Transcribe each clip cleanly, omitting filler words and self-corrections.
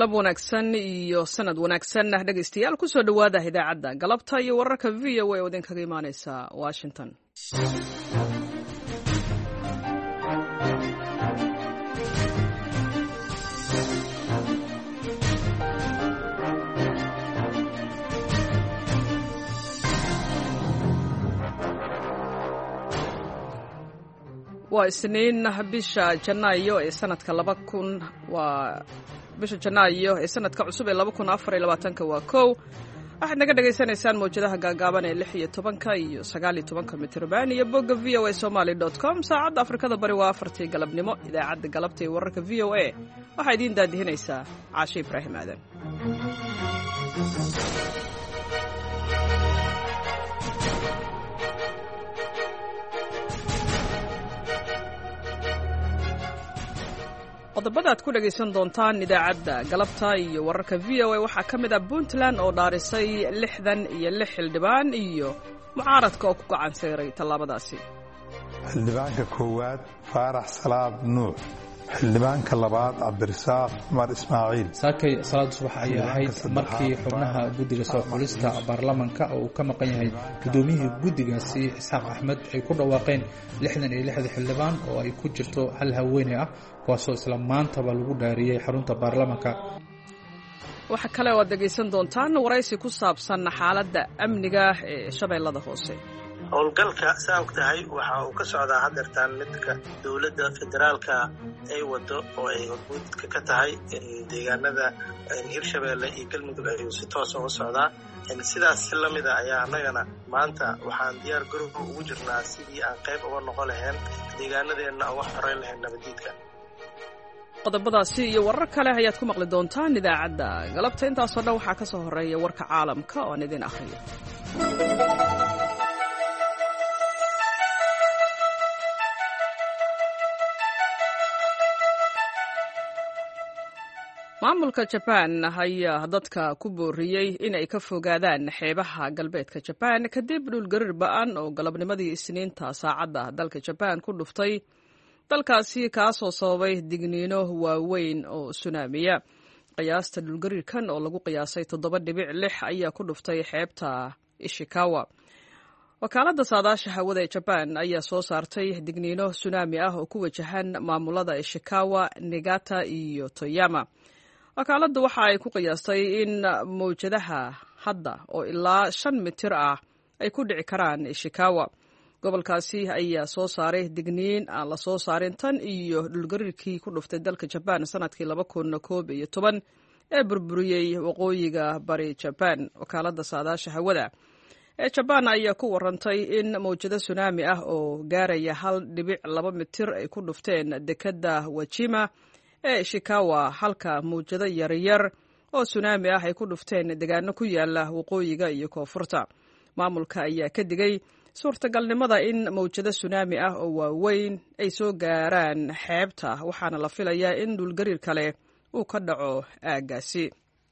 galab wanaagsan iyo sanad wanaagsan dhegaystayaal ku soo dhowaada idaacadda galabta iyo wararka VOA oo idinkaga imaanaysa Washington. waa isniin bisha Janaayo ee sanadka 2000 ee 2024 waa kow waxaad naga dhagaysanaysaan mawjadaha gaagaaban ee 16 iyo 19 mitirban iyo bogga voasomali.com saacadda Afrikada Bari waa 4 galabnimo idaacadda galabta ee wararka VOA waxaa idiin daadihinaysaa Caashe Ibraahim Aadan. qodobada aad ku dhagaysan doontaan idaacadda galabta iyo wararka VOA waxaa ka mid ah Puntland oo dhaarisay 66 xildhibaan iyo mucaaradka oo ku gacan sayray tallaabadaasi. xildhibaanka koowaad Faarax Salaad Nuux, xildhibaanka labaad Cabdirasaaq Umar Ismaaciil. saakay salaad subax ay ahayd markii xubnaha guddiga soo xulista baarlamaanka oo ka maqan yahay gudoomiyihii guddigaasi Isxaaq Axmed ay ku dhawaaqeen 66 xildhibaan oo ay ku jirto hal haweeney ah kuwaasoo isla maantaba lagu dhaariyay xarunta baarlamaanka. waxa kale oo aad dhagaysan doontaan waraysi ku saabsan xaaladda amniga ee Shabeellada Hoose. howlgalka saa og tahay waxa uu ka socdaa hadeertaan midka dowladda federaalka ay wado oo ay hormuudka ka tahay deegaanada Hirshabeelle iyo Galmudug ay si toos ah u socdaa. sidaas la mid ah ayaa annagana maanta waxaan diyaar garow ugu jirnaa sidii aan qayb uga noqon lahayn deegaanadeena uga xoreyn lahayn nabadiidka. qodobadaasi iyo warar kale ayaad ku maqli doontaan idaacadda galabta. intaasoo dhan waxaa ka soo horeeya warka caalamka oo aan idin akhriyo. maamulka Japan ayaa dadka ku booriyey inay ka fogaadaan xeebaha galbeedka Japan kadib dhulgariir ba'an oo galabnimadii Isniinta saacadda dalka Japan ku dhuftay dalkaasi kaasoo sababay digniino waaweyn oo tsunamiya. qiyaasta dhulgariirkan oo lagu qiyaasay 7.6 ayaa ku dhuftay xeebta Ishikawa. wakaaladda saadaasha hawada ee Japan ayaa soo saartay digniino tsunami ah oo ku wajahan maamulada Ishikawa, Niigata iyo Toyama. wakaaladdu waxa ay ku qiyaastay in mawjadaha hadda oo ilaa 5 mitir ah ay ku dhici karaan Ishikawa. gobolkaasi ayaa soo saaray digniin aan la soo saarin tan iyo dhulgariirkii ku dhuftay dalka Japan sanadkii 2011 ee burburiyey waqooyiga bari Japan. wakaaladda saadaasha hawada ee Japan ayaa ku warantay in mawjado tsunami ah oo gaaraya 1.2 mitir ay ku dhufteen dekedda Wajima ee Ishikawa, halka mawjado yaryar oo tsunami ah ay ku dhufteen deegaano ku yaala waqooyiga iyo koonfurta. maamulka ayaa ka digay suurtagalnimada in mawjado tsunami ah oo waaweyn ay soo gaaraan xeebta, waxaana la filayaa in dhulgariir kale uu ka dhaco aaggaasi.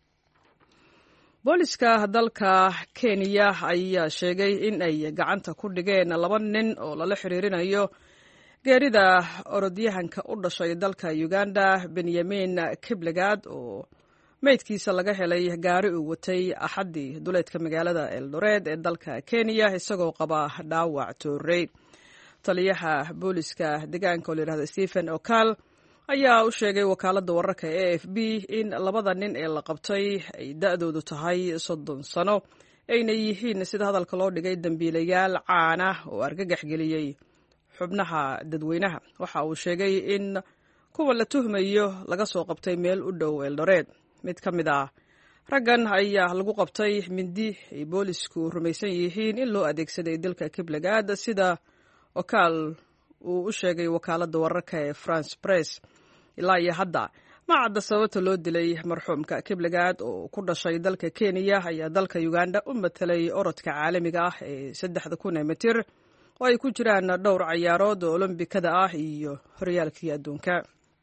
booliska dalka Kenya ayaa sheegay in ay gacanta ku dhigeen 2 nin oo lala xiriirinayo geerida orodyahanka u dhashay dalka Uganda Benjamin Kiplagat oo meydkiisa laga helay gaari uu watay Axaddii duleedka magaalada Eldoret ee dalka Kenya isagoo qaba dhaawac toorey. taliyaha booliska deegaanka oo la yiraahdo Stephen Okal ayaa u sheegay wakaaladda wararka AFP in 2 nin ee la qabtay ay da'doodu tahay 30 sano ayna yihiin sida hadalka loo dhigay dambiilayaal caan ah oo argagax geliyey xubnaha dadweynaha. waxa uu sheegay in kuwa la tuhmayo laga soo qabtay meel u dhow Eldoret. mid ka mid ah raggan ayaa lagu qabtay mindi ay boolisku rumaysan yihiin in loo adeegsaday dilka Kiplagat, sida Okal uu u sheegay wakaaladda wararka ee France Press. ilaa iyo hadda ma cadda sababta loo dilay marxuumka. Kiplagat oo ku dhashay dalka Kenya ayaa dalka Uganda u matalay orodka caalamiga ah ee 3,000 mitir oo ay ku jiraan dhowr ciyaarood oo Olombikada ah iyo horyaalkii adduunka.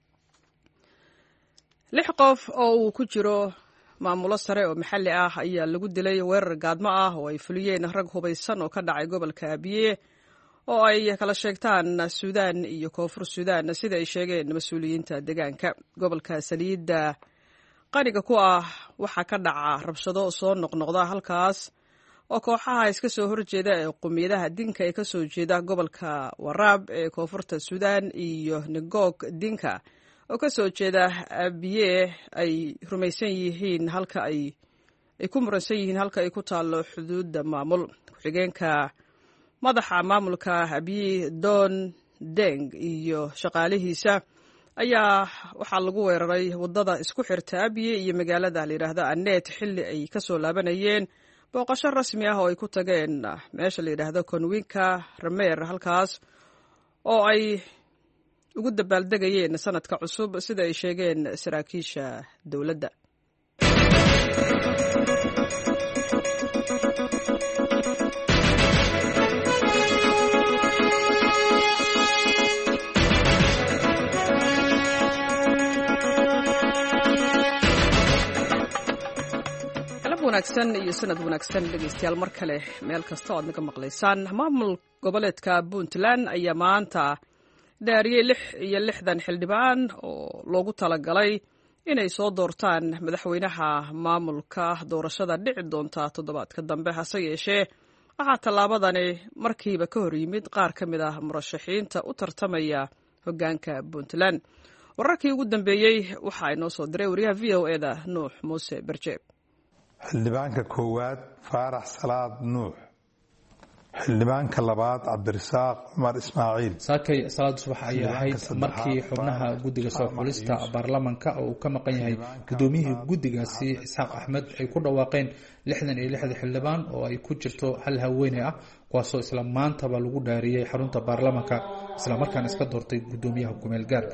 6 qof oo uu ku jiro maamulo sare oo maxalli ah ayaa lagu dilay weerar gaadmo ah oo ay fuliyeen rag hubaysan oo ka dhacay gobolka Abyei oo ay kala sheegtaan Suudaan iyo Koonfur Suudaan, sida ay sheegeen mas'uuliyiinta deegaanka. gobolka Saliidda qaniga ku ah waxaa ka dhaca rabshado soo noqnoqda halkaas oo kooxaha iska soo horjeeda ee qowmiyadaha dinka ee kasoo jeeda gobolka waraab ee koonfurta suudaan iyo nagog dinka oo kasoo jeeda abiye ay rumaysan yihiin halka ay ku muransan yihiin halka ay ku taalo xuduudda maamul ku-xigeenka madaxa maamulka abiye don deng iyo shaqaalihiisa ayaa waxaa lagu weeraray wadada isku xirta abiye iyo magaalada la yidhaahda anet xilli ay kasoo laabanayeen booqasho rasmi ah oo ay ku tageen meesha la yidhaahdo konwinka rameer halkaas oo ay ugu dabaaldegayeen sanadka cusub sida ay sheegeen saraakiisha dowladda. wanaagsan iyo sanad wanaagsan dhegeystayaal mar kale meel kasta oo aad naga maqlaysaan. maamul goboleedka Puntland ayaa maanta dhaariyay 66 xildhibaan oo loogu talagalay inay soo doortaan madaxweynaha maamulka doorashada dhici doonta toddobaadka dambe. hase yeeshee waxaa tallaabadani markiiba ka hor yimid qaar ka mid ah murashaxiinta u tartamaya hoggaanka Puntland. wararkii ugu dambeeyey waxaa inoo soo diray wariyaha VOA-da Nuux Muuse Barjeeb. xildhibaanka koowaad faarax salaad nuux, xildhibaanka labaad cabdirasaaq cumar ismaaciil. saakay salaad subax ay ahayd markii xubnaha guddiga soo xulista baarlamaanka oo uu ka maqan yahay gudoomiyihii guddigaasi Isxaaq Axmed ay ku dhawaaqeen 66 xildhibaan oo ay ku jirto hal haweeney ah, kuwaasoo isla maantaba lagu dhaariyay xarunta baarlamaanka isla markaana iska doortay gudoomiyaha kumeel gaarka.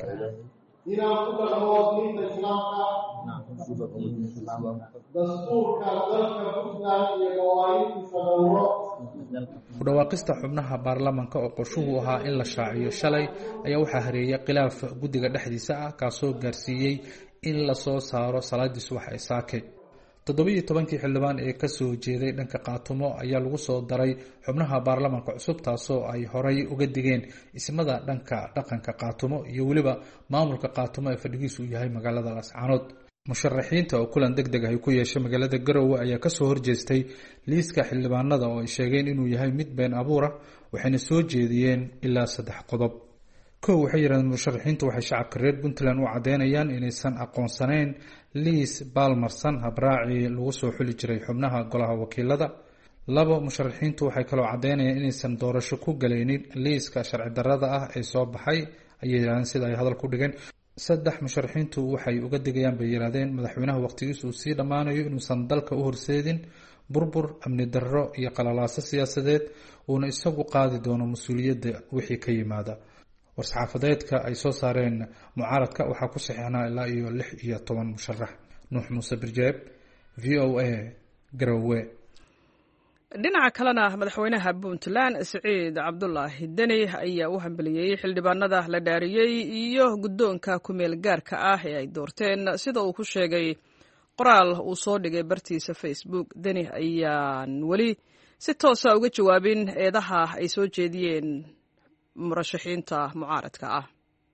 ku dhawaaqista xubnaha baarlamaanka oo qorshuhu ahaa in la shaaciyo shalay ayaa waxaa hareeyay khilaaf guddiga dhexdiisa ah kaasoo gaarsiiyey in la soo saaro salaadii subax ee saake. 17 xildhibaan ee kasoo jeeday dhanka qaatumo ayaa lagu soo daray xubnaha baarlamaanka cusub, taasoo ay horay uga digeen ismada dhanka dhaqanka qaatumo iyo weliba maamulka qaatumo ee fadhigiisu uu yahay magaalada Laascaanood. musharaxiinta oo kulan degdeg ah ay ku yeeshay magaalada Garowe ayaa kasoo horjeestay liiska xildhibaanada oo ay sheegeen inuu yahay mid been abuur ah, waxayna soo jeediyeen ilaa 3 qodob. kow, waxay yiraahdeen musharaxiintu waxay shacabka reer Puntland u cadeynayaan inaysan aqoonsanayn liis baalmarsan habraaci lagu soo xuli jiray xubnaha golaha wakiilada. 2, musharaxiintu waxay kaloo cadeynayaan inaysan doorasho ku galaynin liiska sharci darrada ah ee soo baxay, ayay yiraahdeen sida ay hadal ku dhigeen. 3, musharaxiintu waxay uga digayaan bay yiraahdeen madaxweynaha waqtigiisu uu sii dhammaanayo inuusan dalka u horseedin burbur, amni darro iyo qalalaaso siyaasadeed, uuna isagu qaadi doono mas-uuliyadda wixii ka yimaada. war-saxaafadeedka ay soo saareen mucaaradka waxaa ku saxiixnaa ilaa iyo 16 musharax. Nuux Muuse Barjeeb, VOA, Garowe. dhinaca kalena madaxweynaha Puntland Siciid Cabdulaahi Deni ayaa u hambaliyey xildhibaanada la dhaariyey iyo guddoonka kumeel gaarka ah ee ay doorteen, sida uu ku sheegay qoraal uu soo dhigay bartiisa Facebook. Deni ayaan weli si toosa uga jawaabin eedaha ay soo jeediyeen murashaxiinta mucaaradka ah.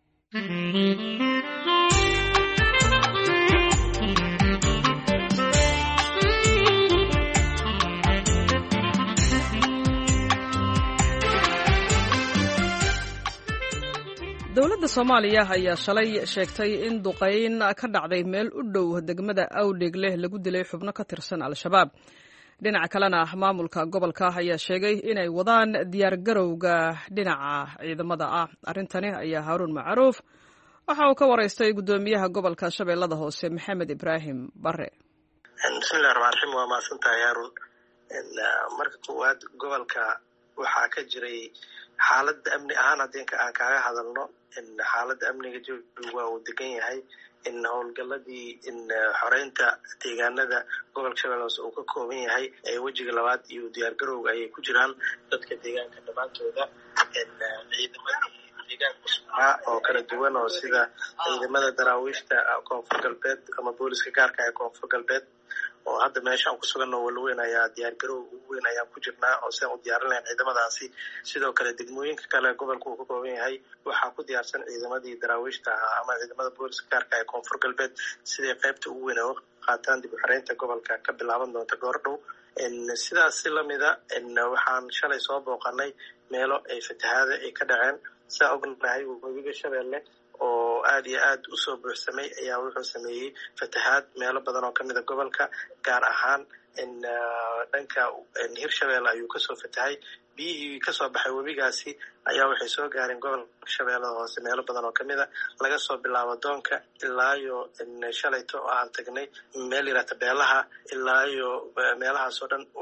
dowladda Soomaaliya ayaa shalay sheegtay in duqeyn ka dhacday meel u dhow degmada Awdheegle lagu dilay xubno ka tirsan Al-Shabaab. dhinaca kalena maamulka gobolka ayaa sheegay inay wadaan diyaar garowga dhinaca ciidamada ah. arrintani ayaa Haruun Macruuf waxa uu ka wareystay gudoomiyaha gobolka Shabeellada Hoose Maxamed Ibraahim Bare. bismillaahir rahmaanir rahiim. waa maasantahay Haruun. marka koowaad gobolka waxaa ka jiray xaaladda amni ahaan haddii aan kaaga hadalno in xaaladda amniga jooga waa uu degan yahay, in howlgaladii in xoreynta deegaanada gobolka Shabeellaha Hoose uu ka kooban yahay ee wejiga labaad iyo diyaar garowga ayay ku jiraan dadka deegaanka dhammaantooda. ciidamadii deegaanka sugnaa oo kala duwan oo sida ciidamada daraawiishta koonfur galbeed ama booliska gaarka ee koonfur galbeed oo hadda meeshaan ku sugan oo walweyn ayaa diyaargarow ugu weyn ayaan ku jirnaa oo si aan u diyaarin lahayn ciidamadaasi. Sidoo kale degmooyinka kale gobolka uu ka kooban yahay waxaa ku diyaarsan ciidamadii daraawiishta ahaa ama ciidamada booliska gaarka ee koonfur galbeed siday qaybta ugu weyn uga qaataan dib u xiraynta gobolka ka bilaaban doonta goordhow. Sidaas si lamida waxaan shalay soo booqanay meelo ay fatahaada ay ka dhaceen. saa ognahay webiga Shabeelle oo aad iyo aad u soo buuxsamay ayaa wuxuu sameeyey fatahaad meelo badan oo kamid ah gobolka, gaar ahaan dhanka Hirshabeelle ayuu kasoo fatahay. biyihii kasoo baxay webigaasi ayaa waxay soo gaareen gobolka Shabeellada Hoose meelo badan oo kamid ah, laga soo bilaabo Doonka ilaa iyo shalayto oo aan tagnay meel yaraata Beelaha ilaa iyo meelahaas oo dhan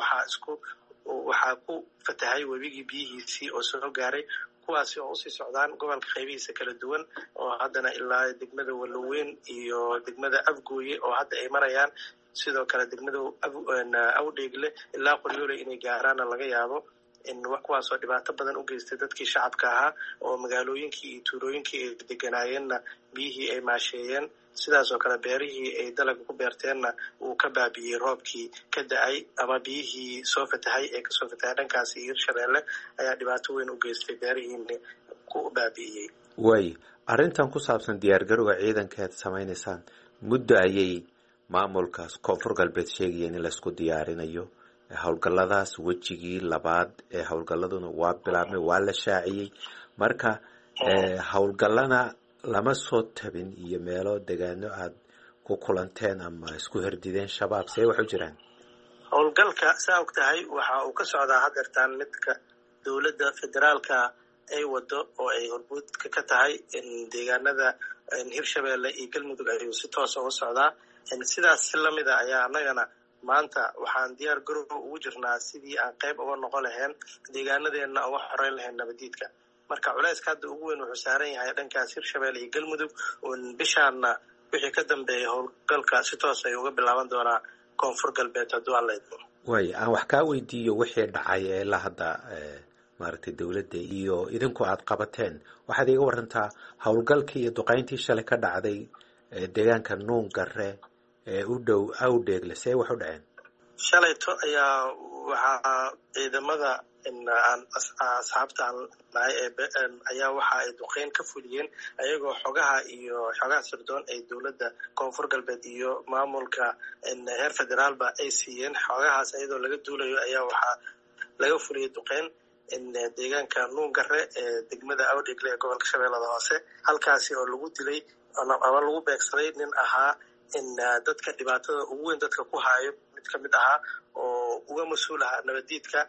waxaa ku fatahay webigii biyihiisii oo soo gaaray, kuwaasi oo usii socdaan gobolka qaybihiisa kala duwan oo haddana ilaa degmada Walaweyn iyo degmada Afgooye oo hadda ay marayaan. sidoo kale degmada Awdheegle ilaa Qoryoole inay gaaraana laga yaabo kuwaasoo dhibaato badan u geystay dadkii shacabka ahaa oo magaalooyinkii iyo tuulooyinkii ay deganaayeenna biyihii ay maasheeyeen. sidaas oo kale beerihii ay dalaga ku beerteenna uu ka baabi'iyey roobkii ka da-ay ama biyihii soo fatahay ee kasoo fatahay dhankaasi Hirshabeelle ayaa dhibaato weyn u geystay beerihiina ku baabi'iyey. way arrintan ku saabsan diyaargarowga ciidankeed samaynaysaan muddo ayay maamulkaas koonfur galbeed sheegayeen in laisku diyaarinayo howlgalladaas wejigii labaad ee howlgalladuna waa bilaabmay, waa la shaaciyey. marka howlgallana lama soo tabin iyo meelo degaano aad ku kulanteen ama isku herdideen shabaab see wax u jiraan? howlgalka saa og tahay waxa uu ka socdaa hadeertaan midka dowladda federaalka ay wado oo ay hormuudka ka tahay deegaanada Hirshabeelle iyo Galmudug ayuu si toos uga socdaa. sidaas si lamida ayaa annagana maanta waxaan diyaar garow ugu jirnaa sidii aan qayb uga noqon lahayn deegaanadeena uga xoreyn lahayn nabadiidka. marka culayska hadda ugu weyn wuxuu saaran yahay dhankaas Hirshabeelle iyo Galmudug oo bishaana wixii ka dambeeyay howlgalka si toos ay uga bilaaban doonaa koonfur galbeed hadduu alla idmo. way aan wax kaa weydiiyo wixii dhacay ee la hadda maaragtay dowladda iyo idinku aad qabateen, waxaad iga warantaa howlgalkii iyo duqayntii shalay ka dhacday deegaanka Nuungare ee u dhow Awdheegle see wax u dhaceen? shalayto ayaa waxaa ciidamada asxaabta nahay ayaa waxa ay duqeyn ka fuliyeen ayagoo xogaha sirdoon ay dowladda koonfur galbeed iyo maamulka heer federaalba ay siiyeen. xogahaas iyadoo laga duulayo ayaa waxaa laga fuliyey duqeyn deegaanka Nuungare ee degmada Awdheegle ee gobolka Shabeellada Hoose, halkaasi oo lagu dilay ama lagu beegsaday nin ahaa dadka dhibaatada ugu weyn dadka ku haayo mid ka mid ahaa oo uga mas-uul ahaa nabadiidka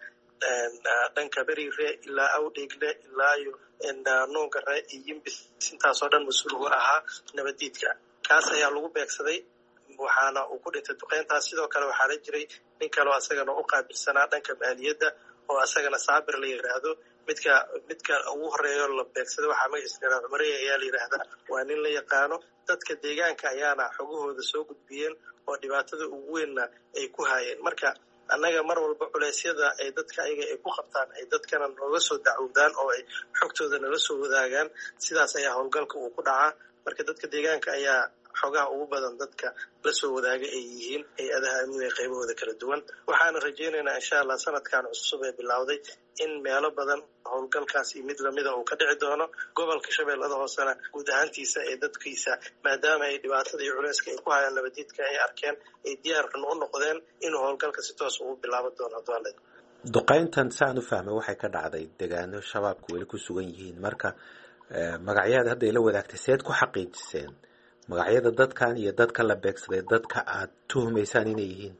dhanka Beriire ilaa Awdheegle ilaa iyo Nuungare iyo Yimbis intaasoo dhan mas-uul uga ahaa nabadiidka. kaas ayaa lagu beegsaday waxaana uu ku dhintay duqeyntaas. sidoo kale waxaa la jiray nin kaleo asagana u qaabilsanaa dhanka maaliyadda oo asagana Saabir la yiraahdo. midka ugu horeeyo la beegsaday waxaa magaciisa Cumarey ayaa la yiraahdaa, waa nin la yaqaano. dadka deegaanka ayaana xogahooda soo gudbiyeen oo dhibaatada ugu weynna ay ku haayeen. marka annaga mar walba culeysyada ay dadka ayaga ay ku qabtaan ay dadkana nooga soo dacwoodaan oo ay xogtooda nala soo wadaagaan, sidaas ayaa howlgalka uu ku dhacaa. marka dadka deegaanka ayaa xogaha ugu badan dadka la soo wadaaga ay yihiin hay-adaha amniga ee qaybahooda kala duwan. waxaana rajaynaynaa insha Allah sanadkan cusub ee bilowday in meelo badan howlgalkaas iyo mid lamida uu ka dhici doono. gobolka Shabeellada Hoosena guud ahaantiisa ee dadkiisa maadaama ay dhibaatada iyo culayska ay ku hayaan nabadiidka ay arkeen ay diyaar u noqdeen inuu howlgalka si toos ugu bilaaban doono hadduu alla idmo. duqayntan saan u fahmay waxay ka dhacday deegaano shabaabku weli ku sugan yihiin. marka magacyada hadda ay la wadaagtay seed ku xaqiijiseen magacyada dadkan iyo dadka la beegsaday dadka aad tuhumaysaan inay yihiin?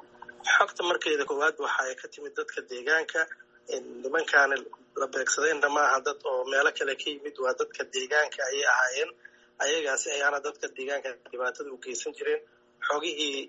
xogta markeeda koowaad waxa ay ka timid dadka deegaanka. nimankaana la beegsadayna maaha dad oo meelo kale ka yimid, waa dadka deegaanka ayay ahaayeen. ayagaasi ayaana dadka deegaanka dhibaatada u geysan jireen. xogihii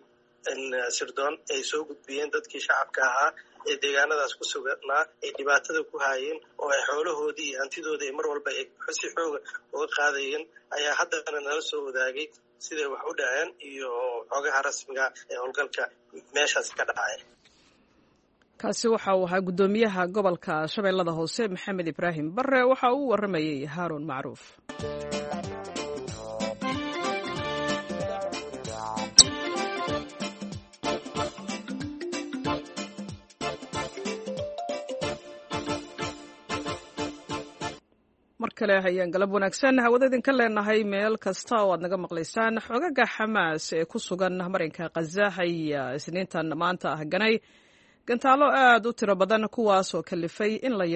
sirdoon ay soo gudbiyeen dadkii shacabka ahaa ee deegaanadaas ku sugnaa ay dhibaatada ku haayeen oo ay xoolahoodii iyo hantidooda ay mar walba ay si xooga uga qaadayeen ayaa haddana nala soo wadaagay siday wax u dhaceen iyo xogaha rasmiga ee howlgalka meeshaas ka dhacay. kaasi waxa uu ahaa guddoomiyaha gobolka Shabeellada Hoose Maxamed Ibraahim Barre, waxa uu waramayay Haaruun Macruuf. mar kale ayaan galab wanaagsan hawada idinka leenahay meel kasta oo aad naga maqlaysaan. xogaga xamaas ee ku sugan marinka khaza ayaa isniintan maanta ah ganay gantaalo aad u tiro badan kuwaas oo kalifay in la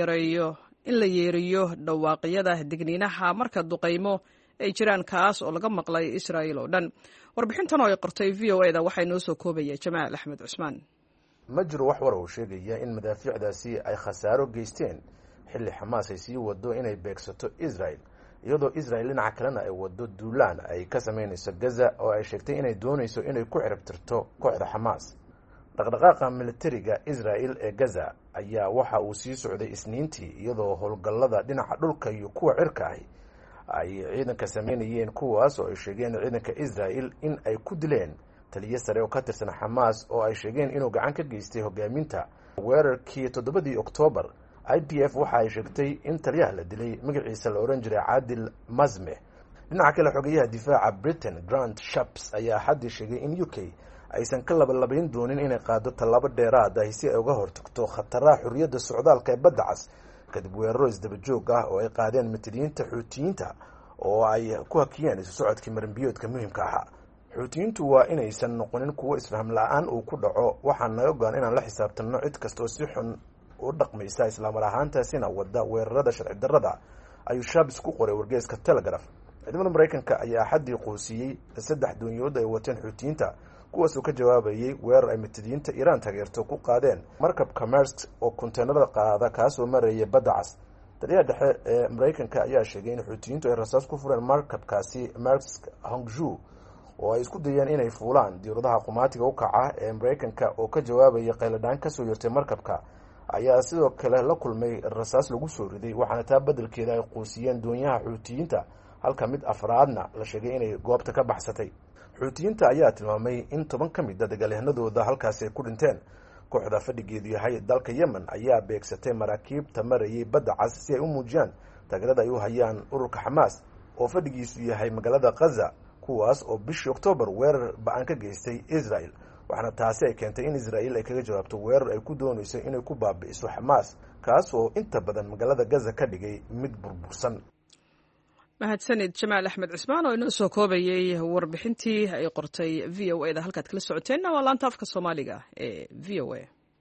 yeeriyo dhawaaqyada digniinaha marka duqaymo ay jiraan kaas oo laga maqlay Israa'iil oo dhan. warbixintan oo ay qortay VOA-da waxay noo soo koobaya Jamaal Axmed Cusmaan. ma jiro wax war oo sheegaya in madaafiicdaasi ay khasaaro geysteen xilli xamaas ay sii wado inay beegsato Israel, iyadoo Israel dhinaca kalena ay wado duulaan ay ka sameynayso Gaza oo ay sheegtay inay doonayso inay ku ciribtirto kooxda Xamaas. dhaqdhaqaaqa militariga Israel ee Gaza ayaa waxa uu sii socday isniintii, iyadoo howlgallada dhinaca dhulka iyo kuwa cirka ay ciidanka sameynayeen, kuwaas oo ay sheegeen ciidanka Israel in ay ku dileen taliye sare oo ka tirsan Xamaas oo ay sheegeen inuu gacan ka geystay hogaaminta weerarkii 7 Oktoobar. IDF waxa ay sheegtay in taliyaha la dilay magaciisa la oran jiray Caadil Mazmeh. dhinaca kale xogayaha difaaca Britain Grant Shapps ayaa xaddi sheegay in UK aysan ka labalabayn doonin inay qaado tallaabo dheeraad ah si ay uga hortagto khataraha xurriyadda socdaalka ee badda cas kadib weeraro isdaba joog ah oo ay qaadeen mataliyiinta Xuutiyiinta oo ay ku hakiyeen isu socodkii marinbiyoodka muhiimka ahaa. Xuutiyiintu waa inaysan noqonin kuwo isfaham la'aan uu ku dhaco, waxaan naga go'an inaan la xisaabtanno cid kasta oo si xun u dhaqmaysa islaamar ahaantaasina wada weerarada sharci darrada, ayuu Shapps ku qoray wargeyska Telegraph. ciidamada Mareykanka ayaa xaddii qoosiyey 3 doonyood ay wateen Xuutiyiinta, kuwaas oo ka jawaabayay weerar ay mataliyiinta Iiraan taageerto ku qaadeen markabka Maersk oo konteenarada qaada kaasoo marayay badda cas. taliyaha dhexe ee Mareykanka ayaa sheegay in Xuutiyiintu ay rasaas ku fureen markabkaasi Maersk Hongju oo ay isku dayeen inay fuulaan diiradaha qumaatiga u kaca ee Mareykanka oo ka jawaabaya qayladaan ka soo yartay markabka ayaa sidoo kale la kulmay rasaas lagu soo riday, waxaana taa beddelkeeda ay qoosiyeen doonyaha Xuutiyiinta, halka mid afraadna la sheegay inay goobta ka baxsatay. Xuutiyiinta ayaa tilmaamay in 10 ka mid ah dagaalyahanadooda halkaasi ay ku dhinteen. kooxda fadhigeedu yahay dalka Yemen ayaa beegsatay maraakiibta marayay badda cas si ay u muujiyaan taageerada ay u hayaan ururka Xamaas oo fadhigiisu yahay magaalada Gaza, kuwaas oo bishii Oktoobar weerar ba'an ka geystay Israel, waxaana taasi ay keentay in Israel ay kaga jawaabto weerar ay ku doonayso inay ku baabi'iso Xamaas, kaas oo inta badan magaalada Gaza ka dhigay mid burbursan. mahadsanid Jamaal Axmed Cusmaan oo inoo soo koobayay warbixintii ay qortay VOA-da. halkaad kala socoteenna waa laanta afka Soomaaliga ee VOA.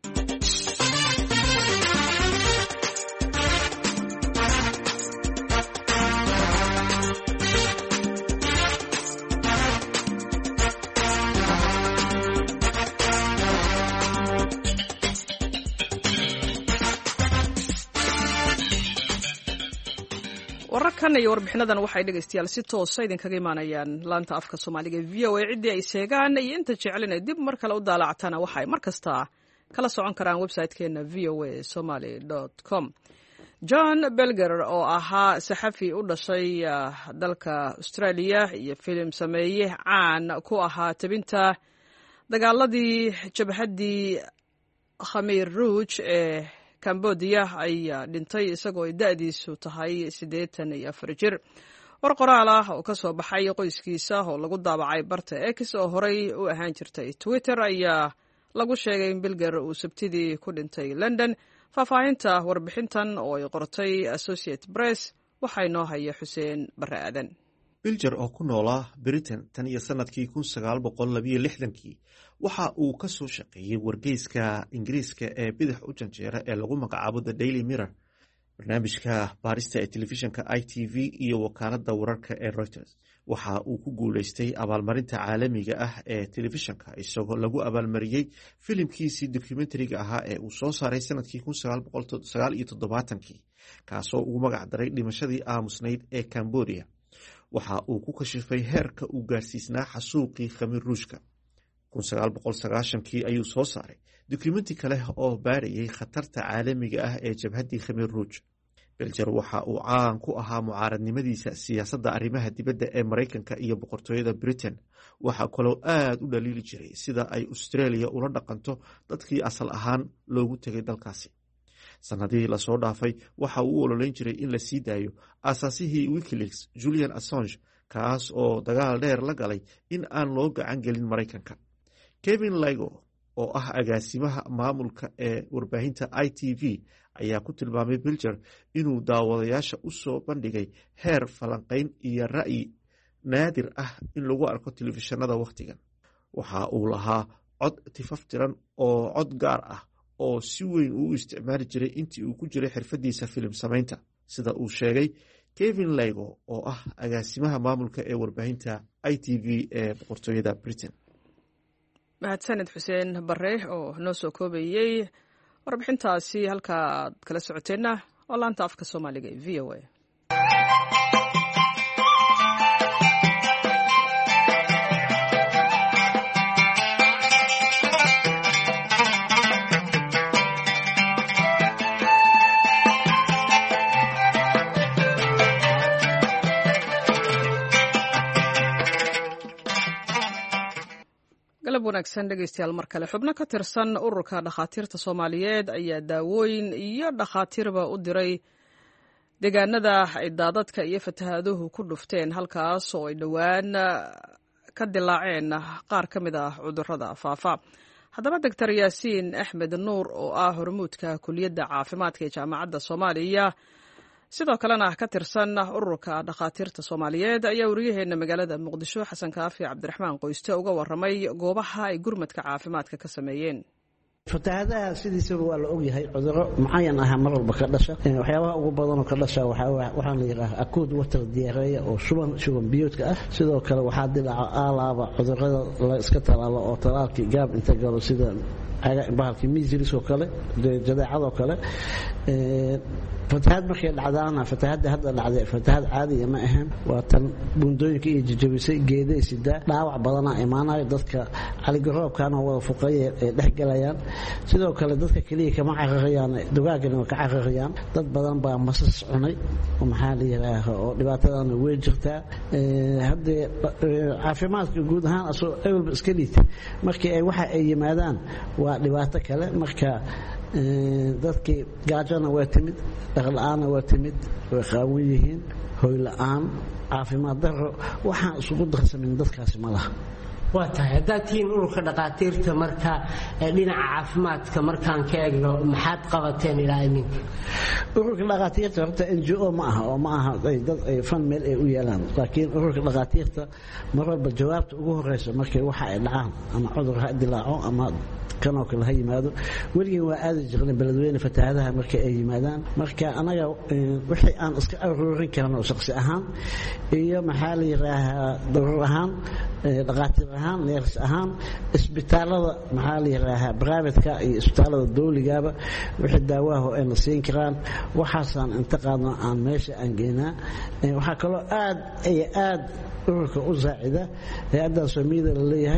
wararkan iyo warbixinadan waxay dhegaystayaal si toosa idinkaga imaanayaan laanta afka Soomaaliga ee VOA. ciddii ay seegaan iyo inta jecel inay dib mar kale u daalacatana waxay mar kasta kala socon karaan website-keena voasomali.com. John Belger oo ahaa saxafi u dhashay dalka Australia iyo filim sameeye caan ku ahaa tabinta dagaaladii jabhaddii Khmer Rouge ee Cambodia ayaa dhintay isagoo da'diisu tahay 84 jir. war qoraal ah oo ka soo baxay qoyskiisa oo lagu daabacay barta X oo horey u ahaan jirtay Twitter ayaa lagu sheegay in Belger uu Sabtidii ku dhintay London. faahfaahinta warbixintan oo ay qortay Associated Press waxay noo haya Xuseen Barre Aadan. Belger oo ku noolaa Britain tan iyo sanadkii 1962 waxa uu ka soo shaqeeyay wargeyska Ingiriiska ee bidix u janjeera ee lagu magacaabo The Daily Mirror, barnaamijka baarista ee telefishinka ITV iyo wakaaladda wararka ee Reuters. waxa uu ku guuleystay abaalmarinta caalamiga ah ee telefishinka isagoo lagu abaalmariyey filimkiisii documentariga ahaa ee uu soo saaray sanadkii 1979 kaasoo ugu magac daray dhimashadii aamusnayd ee Cambodia. waxa uu ku kashifay heerka uu gaarsiisnaa xasuuqii Khmer Rouge-ka. 1990kii ayuu soo saaray dokumenti kale oo baarayay khatarta caalamiga ah ee jabhaddii Khmer Rouge. Belger waxa uu caan ku ahaa mucaaradnimadiisa siyaasadda arrimaha dibadda ee Mareykanka iyo boqortooyada Britain. waxa kaloo aad u dhaliili jiray sida ay Australia ula dhaqanto dadkii asal ahaan loogu tegay dalkaasi. sanadihii lasoo dhaafay waxa uu u ololeyn jiray in la sii daayo aasaasihii Wikileaks Julian Assange, kaas oo dagaal dheer la galay in aan loo gacan gelin Mareykanka. Kevin Lago oo ah agaasimaha maamulka ee warbaahinta ITV ayaa ku tilmaamay Bilger inuu daawadayaasha u soo bandhigay heer falanqayn iyo ra'yi naadir ah in lagu arko telefishinada wakhtigan. Waxa uu lahaa cod tifaftiran oo cod gaar ah oo si weyn uu isticmaali jiray intii uu ku jiray xirfadiisa filim samaynta, sida uu sheegay Kevin Lego oo ah agaasimaha maamulka ee warbaahinta ITV ee boqortooyada Britain. mahadsanid xuseen bare oo noo soo koobayay warbixintaasi. halka aad kala socoteenna oo laanta afka Soomaaliga ee VOA. galab wanaagsan dhegeystayaal mar kale. xubno ka tirsan ururka dhakhaatiirta Soomaaliyeed ayaa daawooyin iyo dhakhaatiirba u diray deegaanada ay daadadka iyo fatahaaduhu ku dhufteen, halkaas oo ay dhowaan ka dilaaceen qaar ka mid ah cudurrada faafa. haddaba Dr. Yaasiin Axmed Nuur oo ah hormuudka kuliyadda caafimaadka ee Jaamacadda Soomaaliya sidoo kalena ka tirsan ururka dhakhaatiirta Soomaaliyeed ayaa wariyaheena magaalada Muqdisho Xasan Kaafi Cabdiraxmaan Qoyste uga waramay goobaha ay gurmadka caafimaadka ka sameeyeen. fatahaadaha sidiisaba waa la ogyahay cudurro mucayan ah mar walba ka dhasha. waxyaabaha ugu badan oo ka dhasha waxaa la yiraahdaa acute water diarrhea oo shuban biyoodka ah. sidoo kale waxaa dilaaca aalaaba cudurrada la iska talaalo oo talaalkii gaab inta galo sida bahalkii measles oo kale, jadeecadoo kale. fatahaad markay dhacdaana fatahaadda hadda dhacday fatahaad caadiya ma ahan, waa tan buundooyinka iyo jajabisay geeday sidaa dhaawac badanaa imaanayo. dadka caligaroobkana wada fuqaya ay dhex galayaan. sidoo kale dadka keliya kama cararayaan, dugaagana waa ka cararayaan. dad badan baa masas cunay oo maxaa la yidhaahaa oo dhibaatadana weyn jirtaa. haddee caafimaadka guud ahaan asoo ewelba iska liita markii ay waxa ay yimaadaan waa dhibaato kale. marka dadkii gaajona waa timid, dhaqla-aanna waa timid, way qaawan yihiin, hoy la-aan, caafimaad daro, waxaan isugu darsamin dadkaasi ma laha. waa tahay haddaad tihiin ururka dhakhaatiirta marka dhinaca caafimaadka markaan ka eegno maxaad qabateen ilaa iminka? ururka dhakhaatiirta horta NGO ma aha oo ma aha dad ay fan meel ay u yeelaan, laakiin ururka dhakhaatiirta mar walba jawaabta ugu horeysa markay waxa ay dhacaan ama cudur ha dilaaco ama kanoo kale ha yimaado. weligeen waa aadi jirnay beledweyne fatahaadaha markay ay yimaadaan. marka anaga wixii aan iska aruurin karno shakhsi ahaan iyo maxaa la yiraahaa daruur ahaan, dhakhaatiir ahaan, neers ahaan, isbitaalada maxaa la yiraahaa privateka iyo isbitaalada dowligaba wixii daawaha ay na siin karaan waxaasaan inta qaadno aan meesha aan geynaa. waxaa kaloo aad ururka u saacida hay-addan Soomaalida la leeyahay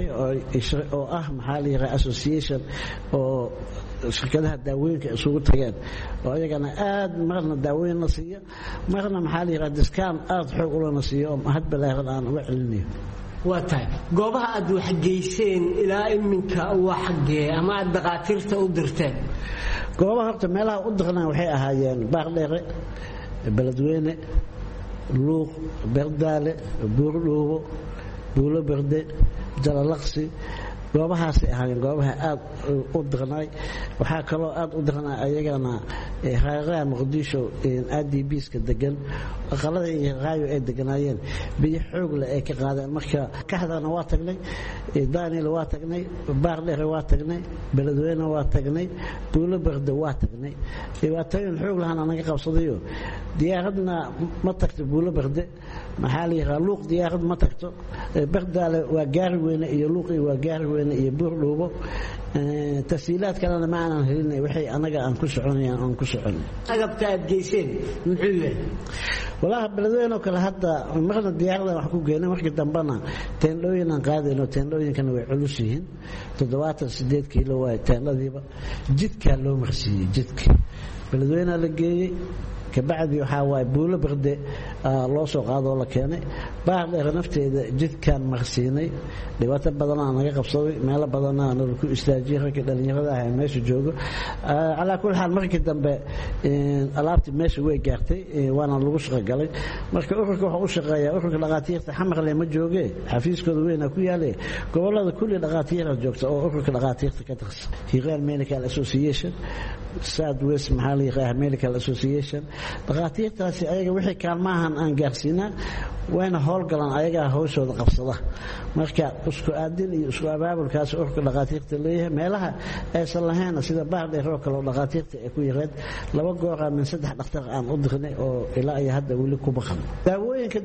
oo ah maxaa la yiraahdaa association oo shirkadaha daawooyinka isugu tageen oo ayagana aad marna daawooyin la siiyo marna maxaa la yiraahdaa discount aad xoog u lana siiyo oo had balaaran aan uga celinayo. waa tahay goobaha aad wax geyseen ilaa iminka waa xaggee ama aad dhakhaatiirta u dirteen? goobaha horta meelaha u dirnaa waxay ahaayeen Baardheere, Beledweyne, Luuq, Berdaale, Buurdhuubo, Buulo Berde, Jalalaqsi. goobahaasay ahaayeen goobaha aad u dirnay. waxaa kaloo aad u dirnaa ayagana hareeraha Muqdisho ADBska degan aqalada iyo raayo ay deganaayeen biyo xoog leh ay ka qaadeen. marka kaxdana waa tagnay, Daaniel waa tagnay, Baardheere waa tagnay, Beledweyne waa tagnay, Buulo Berde waa tagnay. dhibaatooyin xoog lahaana naga qabsadayo diyaaradna ma tagto Buulo Berde, maxaa la yiraahdaa Luuq diyaarad ma tagto, Berdaale waa gaari weyne iyo Luuq waa gaari weyne iyo Buurdhuubo. tasiilaad kalena ma aanan helin waxay anaga aan ku soconayaan aan ku socon. agabka aad geyseen muxuu yahay? walahi Beledweyne oo kale hadda marna diyaarada wax ku geynay, markii dambana teendhooyin aan qaadayno. teendhooyinkana way culus yihiin, 78 kiilo waa teendhadiiba. jidkaa loo marsiiyey, jidka Beledweyne la geeyey kabacdi waxaa waaye buulo barde loo soo qaadoo la keenay baardheer nafteeda jidkaan marsiinay dhibaato badanaa naga qabsaday meelo badanaa nalaku istaajiyay ragga dhallinyarada ah ee meesha joogo calaa kulli xaal markii dambe alaabtii meesha way gaartay waana lagu shaqogalay marka ururka waxaa u shaqeeyaa ururka dhaqaatiirta xamarle ma jooge xafiiskooda weynaa ku yaale gobolada kulli dhaqaatiira joogta oo ururka dhaqaatiirta ka tirsan Hiiraan Medical Association South West maxaa la yiraahdaa Medical Association dhaqaatiirtaasi ayaga wixii kaalmahan aan gaarsiinaa wayna howlgalaan ayaga hawshooda qabsada marka isku aadin iyo isku abaabulkaas ururka dhaqaatiirta leeyahay meelaha aysan lahayn sida baardheer oo kale dhaqaatiirta ay ku yiraahdeen laba goor ama saddex dhakhtar aan u dirnay oo ilaa ay hadda wali ku baqan daawooyinka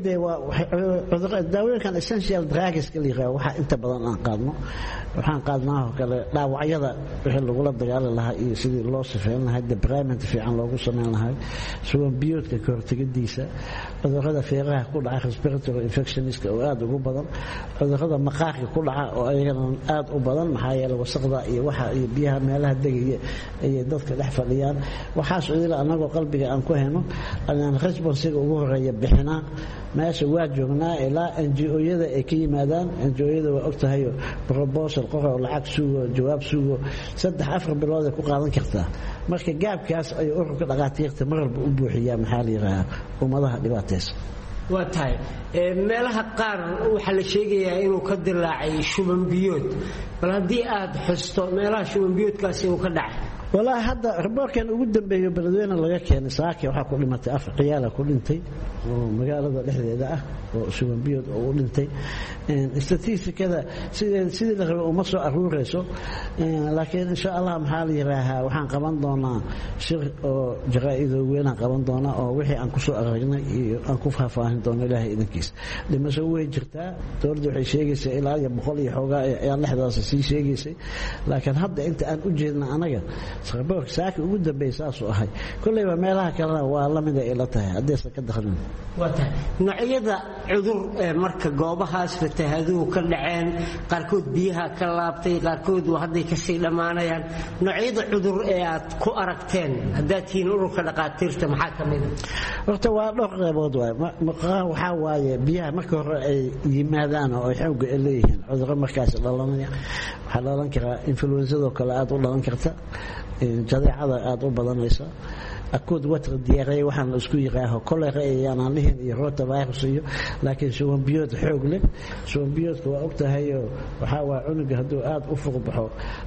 daawooyinkan essential drugs ka liiraa waxa inta badan aan qaadno waxaan qaadnaa kale dhaawacyada wixii lagu la dagaalami lahaa iyo sidii loo sifeyn lahaa debridement fiican loogu sameyn lahaa suwan biyoodka ka hortagadiisa cudurrada feeraha ku dhaca respiratory infections oo aad ugu badan cudurrada maqaarka ku dhaca oo ayagana aad u badan maxaa yeelay wasaqda iyo waxa iyo biyaha meelaha degaya ay dadka dhex fadhiyaan waxaas idil anagoo qalbiga aan ku hayno aan responsiga ugu horeeya bixinaa meesha waa joognaa ilaa NGO-yada ay ka yimaadaan NGO-yada waa ogtahay proposal qoro lacag suugo jawaab suugo 3-4 bilood ay ku qaadan kartaa marka gaabkaas ay ururka dhaqaatiirta marba u buuxiyaa maxaa la yiraahdaa ummadaha dhibaataysan waa tahay meelaha qaar waxaa la sheegayaa inuu ka dilaacay shuban biyood bal haddii aad xusto meelaha shuban biyoodkaasi uu ka dhacay والله هذا ربوركان ugu dambeeyo beledweyne laga keenay saaki waxa ku dhimatay 4 ciyaal ku dhintay oo magaalada dhexdeeda ah oo shuban biyood oo u dhintay statistikada sidii la rabo uma soo aruurayso laakiin insha Allah maxaa la yiraahaa waxaan qaban doonaa shir oo jaraa'ido weyn aan qaban doonaa oo wixii aan ku soo aragnay iyo aan ku faahfaahin doono Ilaahay idinkiis dhimasho way jirtaa dowladdu waxay sheegaysaa ilaa 100 iyo xoogaa ay lixdaas sii sheegaysay laakiin hadda inta aan u jeedna anaga sababu saaki ugu dambeeyay soo ahay kullayba meelaha kale waa la mid ay la tahay hadeesa ka dakhlan wata noocyada cudur marka goobahaas fatahaadu ka dhaceen qaarkood biyaha ka laabtay qaarkood hadday ka sii dhamaanayaan noocyada cudur ee aad ku aragteen hadaatiin ururka dhaqaatiirta maxaa kamid horta waa dhowr qaybood waxa waaye biyaha marka hore ay yimaadaan oo ay xoog leeyihiin cudurro markaas dhalanaya waxa dhalan kara influenza kale aad u dhalan karta jadeecada aad u badanaysa akood water diyaarey waxaan la isku yiraaho kolera ayaan lihin iyo rotavirus iyo laakiin shuban biyood xoog leh shuban biyoodka waa ogtahay waxa waa cunuga haduu aad u fuqbaxo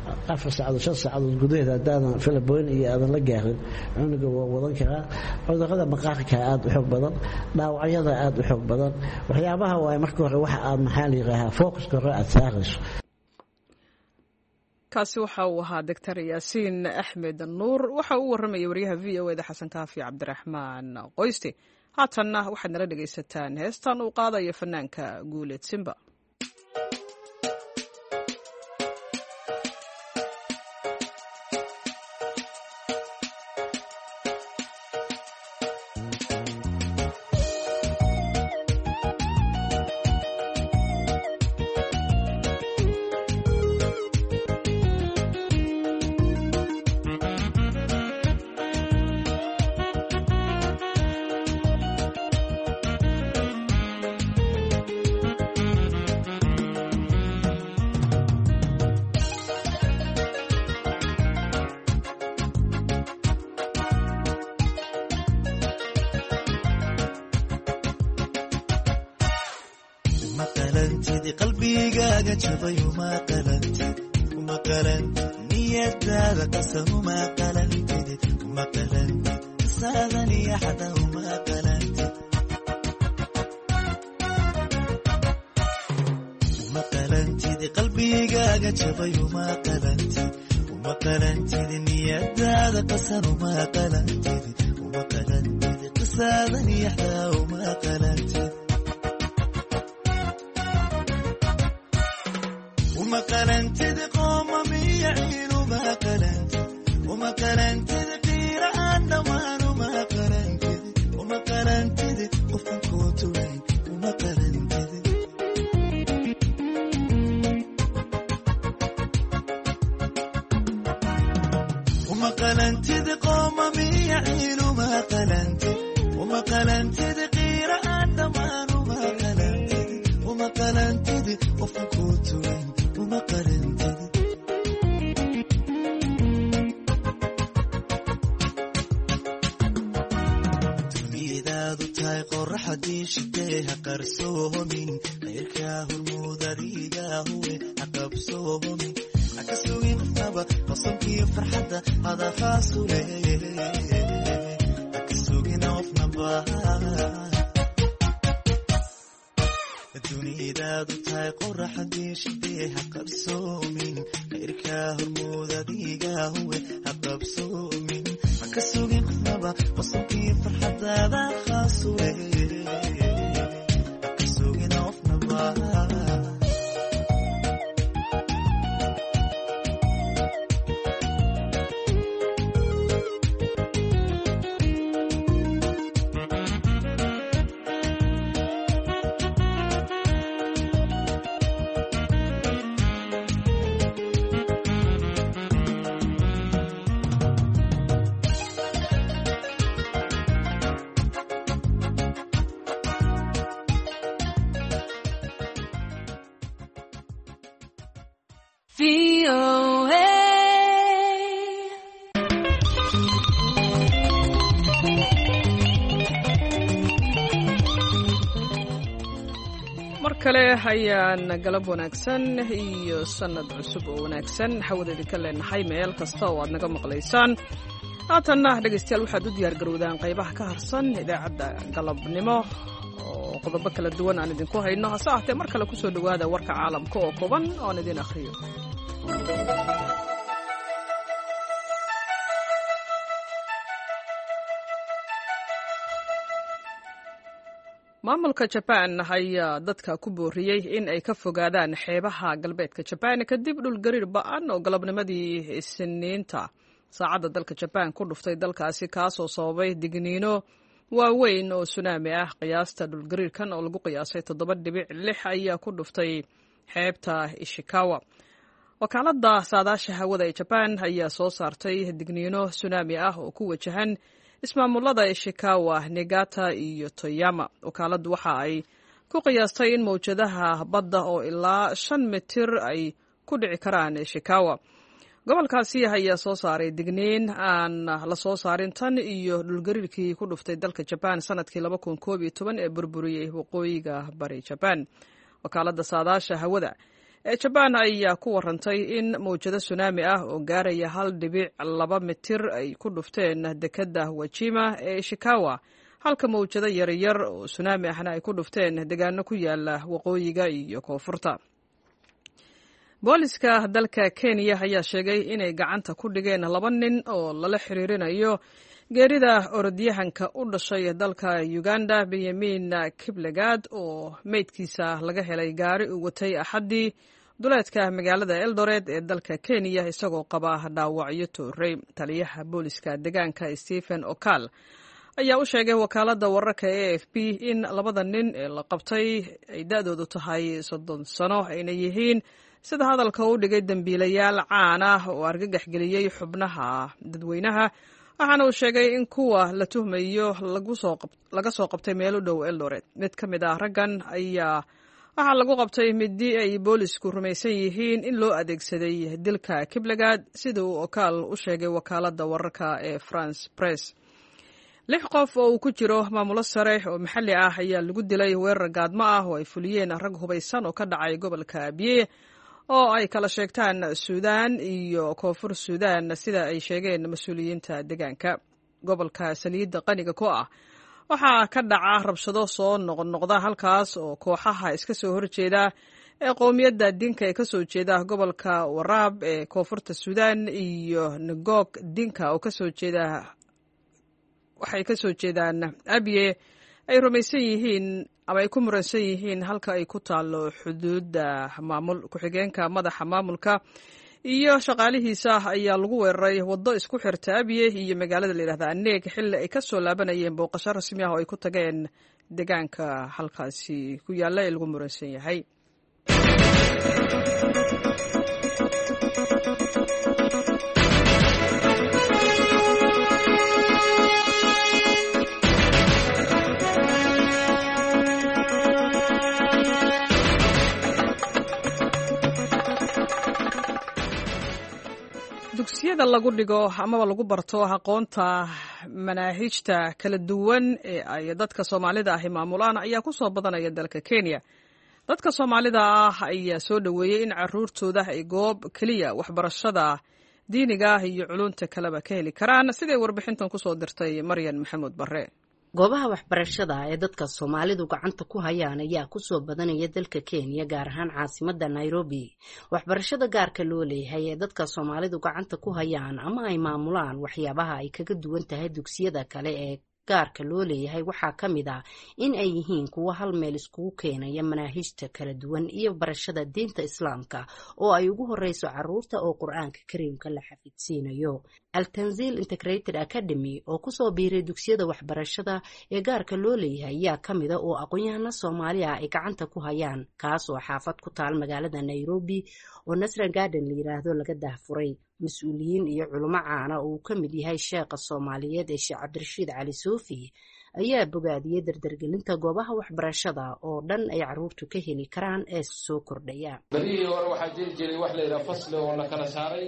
4 saacadood 5 saacadood gudaheeda hadaan Filiboon iyo aadan la gaarin cunuga waa wadan karaa cudurrada maqaarka aad u xoog badan dhaawacyada aad u xoog badan waxyaabaha waa marka hore waxa aad maxaa la yiraahaa focus ka aad saarayso kaasi waxa uu ahaa Dr. Yaasiin Axmed Nuur waxa uu waramayay wariyaha VOA-da Xasan Kaafi Cabdiraxmaan Qoyste haatanna waxaad nala dhagaysataan heestan uu qaadayo fanaanka Guuleed Simba qalbigaaga jabay uma qalantid niyadaada qasan uma qalantid saadan iyo xada uma qalantid qalbigaaga jabay uma qalantid niyadaada qasan uma qalantid saadan iyo xada uma qalantid وما قلنتد قوم ميعين وما قلنتد قيرا أنمان وما قلنتد وفن كوتوين وما قلنتد uma qalantid qooma miyaciin uma qalantid qiira aan dhammaan uma qalantid qofka ku turan uma qalantid dunidaadu tahay qoraxdii shidee ha qarsoomin khayrka hormuudadiga huwe ha qabsoomin haka sugin qofnaba qosolkii farxadda hadafaasu leeyahay haka sugin qofnaba dunidaadu tahay qoraxdii shidee ha qarsoomin khayrka hormuudadiga huwe ha qabsoomin haka sugin qofnaba qosolkii farxadda hadafaasu leeyahay haka sugin qofnaba kale hayaan galab wanaagsan iyo sanad cusub oo wanaagsan xawadeedii ka leenahay meel kasta oo aad naga maqlaysaan haatanna dhegaystayaal waxaad u diyaargarowdaan qaybaha ka harsan idaacadda galabnimo oo qodobo kala duwan aan idinku hayno hase ahtee mar kale kusoo dhowaada warka caalamka oo kooban oon idin akhriyo maamulka Japan ayaa dadka ku booriyay in ay ka fogaadaan xeebaha galbeedka Japan kadib dhul gariir ba'an oo galabnimadii Isniinta saacadda dalka Japan ku dhuftay dalkaasi kaasoo sababay digniino waaweyn oo tsunami ah qiyaasta dhul gariirkan oo lagu qiyaasay 7.6 ayaa ku dhuftay xeebta Ishikawa. Wakaaladda saadaasha hawada ee Japan ayaa soo saartay digniino tsunami ah oo ku wajahan ismaamulada Ishikawa, Niigata iyo Toyama. Wakaaladdu waxa ay ku qiyaastay in mawjadaha badda oo ilaa 5 mitir ay ku dhici karaan Ishikawa. Gobolkaasi ayaa soo saaray digniin aan la soo saarin tan iyo dhulgariirkii ku dhuftay dalka Japan sanadkii 2011 ee burburiyay waqooyiga bari Japan. Wakaaladda saadaasha hawada ee Japan ayaa ku warantay in mawjado tsunami ah oo gaaraya 1.2 mitir ay ku dhufteen dekedda Wajima ee Ishikawa, halka mawjado yaryar oo tsunami ahna ay ku dhufteen deegaano ku yaala waqooyiga iyo koonfurta. Booliska dalka Kenya ayaa sheegay inay gacanta ku dhigeen 2 nin oo lala xiriirinayo geerida orodyahanka u dhashay dalka Uganda Benjamin Kiplegad oo meydkiisa laga helay gaari uu watay Axaddii duleedka magaalada Eldoret ee dalka Kenya isagoo qaba dhaawacyo toorey. Taliyaha booliska deegaanka Stephen Okal ayaa u sheegay wakaaladda wararka AFP in 2 nin ee la qabtay ay da'doodu tahay 30 sano ayna yihiin sida hadalka u dhigay dambiilayaal caan ah oo argagax geliyay xubnaha dadweynaha, waxaana uu sheegay in kuwa la tuhmayo laga soo qabtay meel u dhow Eldoret. Mid ka mid ah raggan ayaa waxaa lagu qabtay midi ay boolisku rumaysan yihiin in loo adeegsaday dilka Kiplegad, sida uu Okal u sheegay wakaaladda wararka ee France Press. 6 qof oo uu ku jiro maamulo sare oo maxalli ah ayaa lagu dilay weerar gaadmo ah oo ay fuliyeen rag hubaysan oo ka dhacay gobolka Abyei oo ay kala sheegtaan Suudaan iyo Koonfur Suudaan sida ay sheegeen mas'uuliyiinta deegaanka. Gobolka saliidda qaniga ku ah waxaa ka dhaca rabshado soo noqnoqda halkaas oo kooxaha iska soo horjeeda ee qowmiyadda dinka ee ka soo jeeda gobolka Waraab ee Koonfurta Suudaan iyo Ngok dinka oo waxay ka soo jeedaan Abyei ay rumaysan yihiin ama ay ku muransan yihiin halka ay ku taalo xuduudda maamul. Ku-xigeenka madaxa maamulka iyo shaqaalihiisa ayaa lagu weeraray waddo isku xirta Abyei iyo magaalada la yiraahdo Aneeg xilli ay ka soo laabanayeen booqasho rasmi ah oo ay ku tageen deegaanka halkaasi ku yaalla ee lagu muransan yahay. dugsiyada lagu dhigo amaba lagu barto aqoonta manaahijta kala duwan ee ay dadka Soomaalida ahi maamulaan ayaa ku soo badanaya dalka Kenya. Dadka Soomaalida ah ayaa soo dhaweeyay in caruurtooda ay goob kaliya waxbarashada diiniga iyo culunta kaleba ka heli karaan, siday warbixintan ku soo dirtay Maryan Maxamuud Barre. goobaha waxbarashada ee dadka Soomaalidu gacanta ku hayaan ayaa ku soo badanaya dalka Kenya, gaar ahaan caasimadda Nairobi. Waxbarashada gaarka loo leeyahay ee dadka Soomaalidu gacanta ku hayaan ama ay maamulaan waxyaabaha ay kaga duwan tahay dugsiyada kale ee gaarka loo leeyahay waxaa ka mid ah in ay yihiin kuwo hal meel iskugu keenaya manaahijta kala duwan iyo barashada diinta Islaamka oo ay ugu horeyso caruurta oo Qur'aanka Kariimka la xafidsiinayo. Al-Tanzil Integrated Academy oo ku soo biiray dugsiyada waxbarashada ee gaarka loo leeyahay ayaa ka mid ah oo aqoon-yahano Soomaaliya ay gacanta ku hayaan, kaas oo xaafad ku taal magaalada Nairobi oo Nasra Garden la yiraahdo laga daahfuray. Mas'uuliyiin iyo culimo caana oo ka mid yahay sheekha Soomaaliyeed ee Sheekh Cabdirashiid Cali Suufi ayaa bogaadiyay dardargelinta goobaha waxbarashada oo dhan ay caruurtu ka heli karaan ee soo kordhaya. Barihii hore waxaa jiri jiray wax la yidhaha fasli oo la kala saaray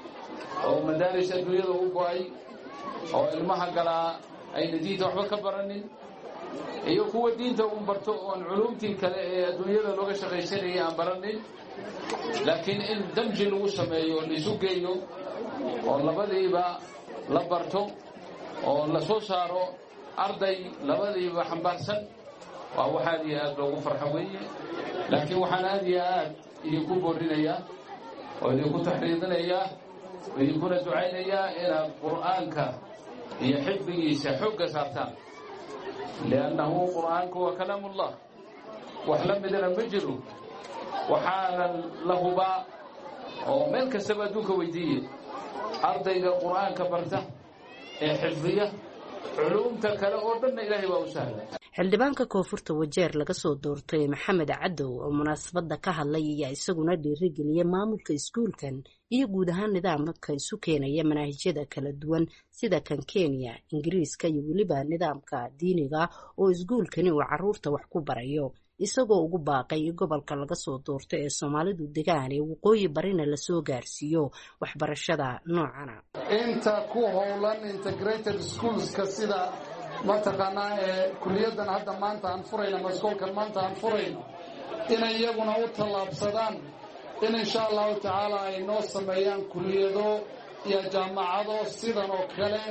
oo madaaris adduunyada u go'ay oo ilmaha galaa ayna diinta waxba ka baranin iyo kuwa diinta u barto oon culumtii kale ee adduunyada looga shaqaysanayay aan baranin, laakiin in damji lagu sameeyo laisu geeyo oo labadiiba la barto oo la soo saaro arday labadiiba xambaarsan waa wax aad iyo aad loogu farxo weeye. laakiin waxaan aad iyo aad idinku boorinayaa oo idinku taxriidinayaa oo idinkuna ducaynayaa inaad qur'aanka iyo xifdigiisa xoogga saartaan, liannahu qur'aanku waa kalaamullah, wax la midana ma jiro. waxaana la hubaa oo meel kastaba adduunka weydiiye ardayga qur'aanka barta ee xifdiya culumta kale oo dhanna ilaahay waa u sahla. Xildhibaanka Koonfurta Wajeer laga soo doortay Maxamed Cadow oo munaasabada ka hadlay ayaa isaguna dhiirigeliyay maamulka iskuulkan iyo guud ahaan nidaamka isu keenaya manaahijyada kala duwan sida kan Kenya, Ingiriiska iyo weliba nidaamka diiniga oo iskuulkani uu caruurta wax ku barayo, isagoo ugu baaqay gobolka laga soo doortay ee Soomaalidu degaan ee waqooyi barina la soo gaarsiiyo waxbarashada noocana. Inta ku howlan integrated schools ka sida mataqaanaa ee kuliyadan hadda maanta aan furayna maskoolkan maanta aan furayno inay iyaguna u tallaabsadaan in insha allahu tacaala ay noo sameeyaan kuliyado iyo jaamacado sidan oo kale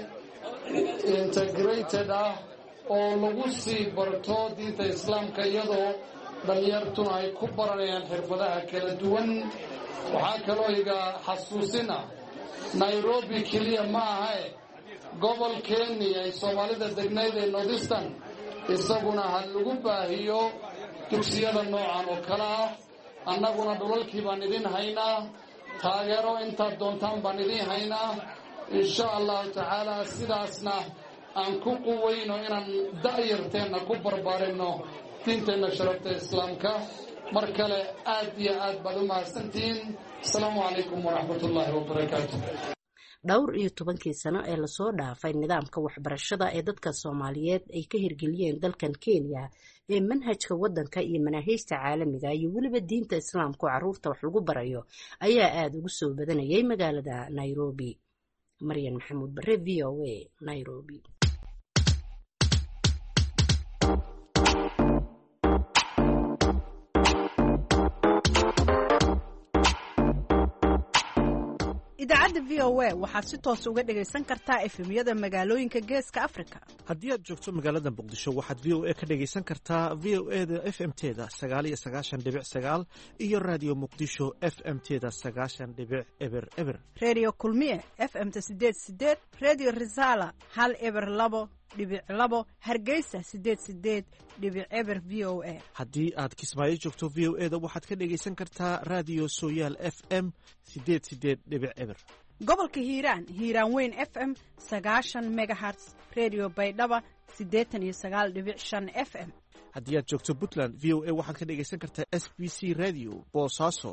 integrated ah oo lagu sii barto diinta Islaamka iyadoo dhalinyartuna ay ku baranayaan xirfadaha kala duwan. waxaa kaloo iga xasuusina Nairobi keliya ma aha gobol Kenya ay Soomaalida degnayd ee Northeastern isaguna ha lagu baahiyo dugsiyada noocan oo kale ah. annaguna dhulalkii baan idin haynaa, taageero intaad doontaan baan idin haynaa insha allahu tacaala. sidaasna aan ku quweyno inaan da'yarteenna ku barbaarinno diinteenna sharafta Islaamka. mar kale aad iyo aad baad u mahadsantihiin. asalaamu calaykum waraxmatullaahi wabarakaatu. dhowr iyo 10 sano ee lasoo dhaafay nidaamka waxbarashada ee dadka Soomaaliyeed ay ka hirgeliyeen dalkan Kenya ee manhajka wadanka iyo manaahijta caalamiga iyo weliba diinta Islaamka caruurta wax lagu barayo ayaa aad ugu soo badanayay magaalada Nairobi. Maryan Maxamuud Barre, VOA, Nairobi. idaacadda VOA waxaad si toos uga dhagaysan kartaa efemyada magaalooyinka Geeska Afrika. haddii aad joogto magaalada Muqdisho waxaad VOA ka dhagaysan kartaa VOA-da FM-teeda 99.9 iyo Radio Muqdisho FM-teeda 90.0. Radio Kulmiye FM-ta 88, Radio Risala 102.2, Hargeysa 88.0 VOA. haddii aad Kismaayo joogto VOA-da waxaad ka dhagaysan kartaa Radio Sooyaal FM 88.0. gobolka Hiiraan Weyn FM 90 MHz, Radio Baydhaba 89.5 FM. haddii aad joogto Puntland VOA waxaad ka dhagaysan kartaa SBC Radio Boosaaso